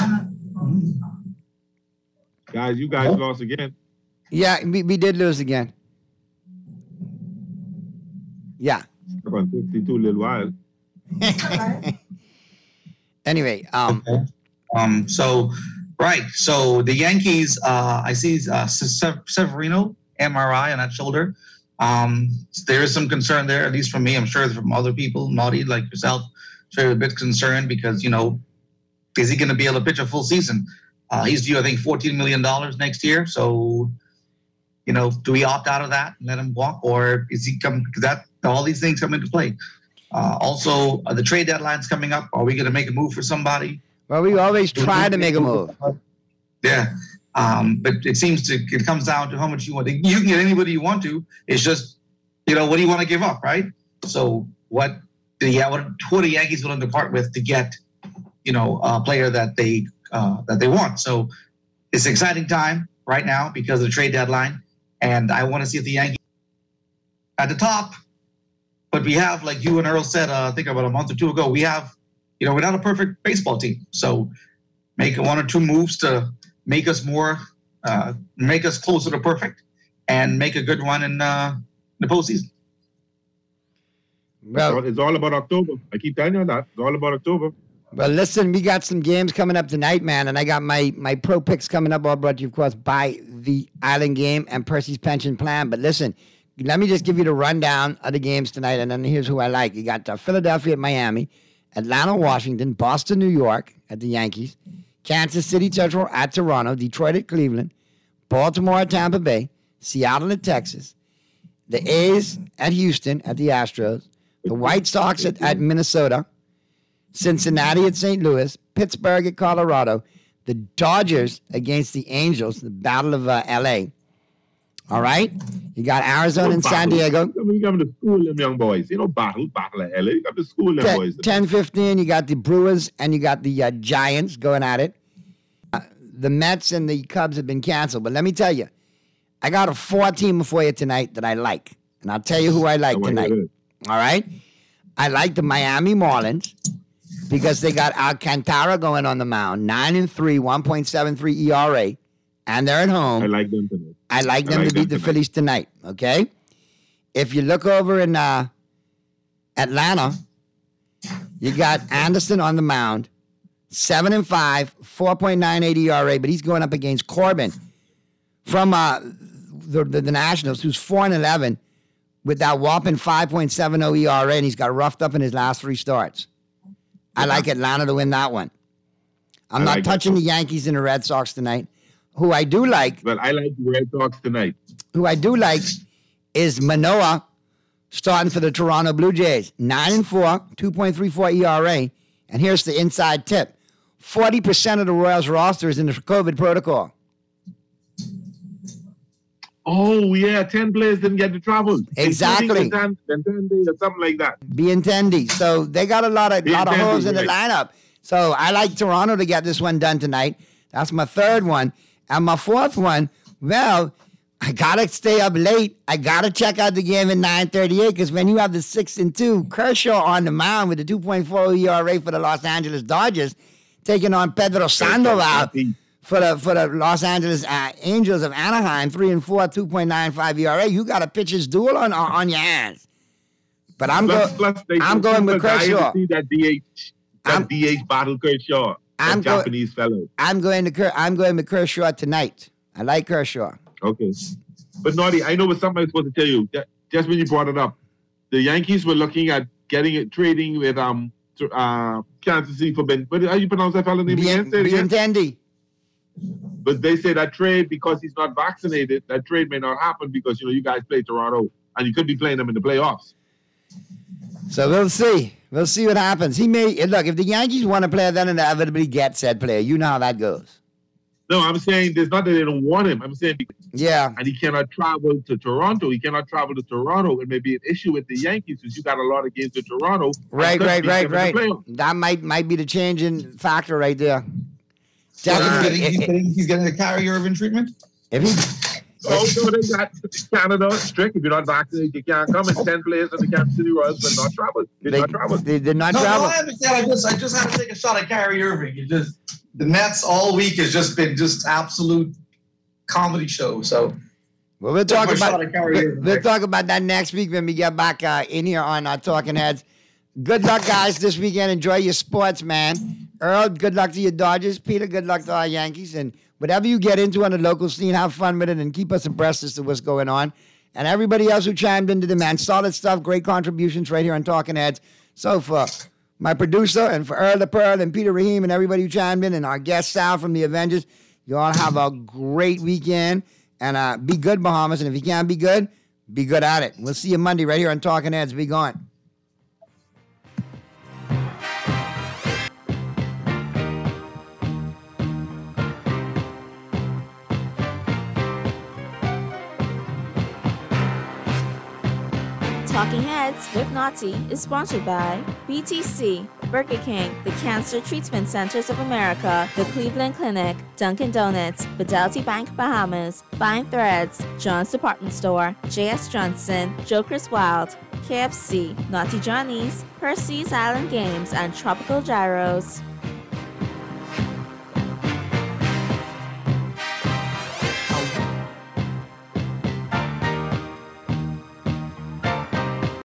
Guys, you guys lost again. Yeah, we, we did lose again. Yeah. About fifty-two little while. Anyway, um, okay. um, so right, so the Yankees. Uh, I see uh, Severino M R I on that shoulder. Um, there is some concern there, at least from me. I'm sure from other people, Marty, like yourself, sure a bit concerned because you know, is he going to be able to pitch a full season? Uh, he's due, I think, fourteen million dollars next year. So, you know, do we opt out of that and let him walk, or is he come? Because that all these things come into play. Uh, also, uh, the trade deadline's coming up. Are we going to make a move for somebody? Well, we always try to make a move. Yeah, um, but it seems to it comes down to how much you want. You can get anybody you want to. It's just, you know, what do you want to give up, right? So, what the yeah, what, what are the Yankees willing to part with to get, you know, a player that they uh, that they want? So, it's an exciting time right now because of the trade deadline, and I want to see if the Yankees at the top. But we have, like you and Earl said, uh, I think about a month or two ago, we have, you know, we're not a perfect baseball team. So make one or two moves to make us more, uh, make us closer to perfect and make a good run in uh, the postseason. Well, it's all about October. I keep telling you that. It's all about October. Well, listen, we got some games coming up tonight, man, and I got my, my pro picks coming up, all brought to you, of course, by the Island Game and Percy's Pension Plan. But listen, let me just give you the rundown of the games tonight, and then here's who I like. You got uh, Philadelphia at Miami, Atlanta, Washington, Boston, New York at the Yankees, Kansas City Central at Toronto, Detroit at Cleveland, Baltimore at Tampa Bay, Seattle at Texas, the A's at Houston at the Astros, the White Sox at, at Minnesota, Cincinnati at Saint Louis, Pittsburgh at Colorado, the Dodgers against the Angels, the Battle of uh, L A. All right? You got Arizona and San Diego. You got to school them young boys. You know, battle, battle of L A. You got to school them boys. ten fifteen, you got the Brewers and you got the uh, Giants going at it. Uh, the Mets and the Cubs have been canceled. But let me tell you, I got a four-teamer for you tonight that I like. And I'll tell you who I like tonight. All right? I like the Miami Marlins. because they got Alcantara going on the mound, nine and three, one point seven three E R A, and they're at home. I like them tonight. I like them I like to beat the tonight. Phillies tonight. Okay, if you look over in uh, Atlanta, you got Anderson on the mound, seven and five, four point nine eight E R A, but he's going up against Corbin from uh, the, the the Nationals, who's four and eleven. With that whopping five point seven oh E R A, and he's got roughed up in his last three starts. I like Atlanta to win that one. I'm I not like touching the Yankees and the Red Sox tonight. Who I do like... Well, I like the Red Sox tonight. Who I do like is Manoah starting for the Toronto Blue Jays. nine and four, two point three four E R A. And here's the inside tip. forty percent of the Royals roster is in the COVID protocol. Oh, yeah, ten players didn't get to travel. Exactly. Benintendi or something like that. Benintendi. So they got a lot of, lot of holes in right. the lineup. So I like Toronto to get this one done tonight. That's my third one. And my fourth one, well, I got to stay up late. I got to check out the game at nine thirty-eight because when you have the six and two, Kershaw on the mound with the two point four E R A for the Los Angeles Dodgers, taking on Pedro Sandoval for the for the Los Angeles uh, Angels of Anaheim, three and four, two point nine five E R A. You got a pitcher's duel on on your hands. But I'm going. I'm going with Kershaw. See that D H, that I'm, D H battle Kershaw. I'm go, Japanese fellow. I'm going to. I'm going with Kershaw tonight. I like Kershaw. Okay, but Naughty, I know what somebody's supposed to tell you. Just when you brought it up, the Yankees were looking at getting it, trading with um uh Kansas City for Ben. What how you pronounce that fellow name again? Benintendi. But they say that trade, because he's not vaccinated, that trade may not happen because, you know, you guys play Toronto and you could be playing them in the playoffs. So we'll see. We'll see what happens. He may, look, if the Yankees want to play, then inevitably get said player. You know how that goes. No, I'm saying there's not that they don't want him. I'm saying, yeah. And he cannot travel to Toronto. He cannot travel to Toronto. It may be an issue with the Yankees because you got a lot of games to Toronto. Right, right, right, right. That might might be the changing factor right there. Definitely. He's, getting, he's, getting, he's getting the Kyrie Irving treatment? If he... Oh, no, they got Canada strict. If you're not vaccinated, you can't come. And ten players in the Kansas City Royals did not travel. Did they, not travel. They did not no, travel. No, I understand. I just, I just had to take a shot at Kyrie Irving. It just, the Mets all week has just been just absolute comedy show. So... Well, we'll talk about we'll, we'll talk about that next week when we get back uh, in here on our Talking Heads. Good luck, guys, this weekend. Enjoy your sports, man. Earl, good luck to your Dodgers. Peter, good luck to our Yankees. And whatever you get into on the local scene, have fun with it and keep us abreast as to what's going on. And everybody else who chimed into the man, solid stuff, great contributions right here on Talking Heads. So for my producer and for Earl the Pearl and Peter Rahim and everybody who chimed in and our guest Sal from the Avengers, you all have a great weekend. And uh, be good, Bahamas. And if you can't be good, be good at it. We'll see you Monday right here on Talking Heads. Be gone. Talking Heads with Naughty is sponsored by B T C, Burger King, the Cancer Treatment Centers of America, the Cleveland Clinic, Dunkin' Donuts, Fidelity Bank Bahamas, Fine Threads, John's Department Store, J S Johnson, Joker's Wild, K F C, Naughty Johnny's, Percy's Island Games, and Tropical Gyros.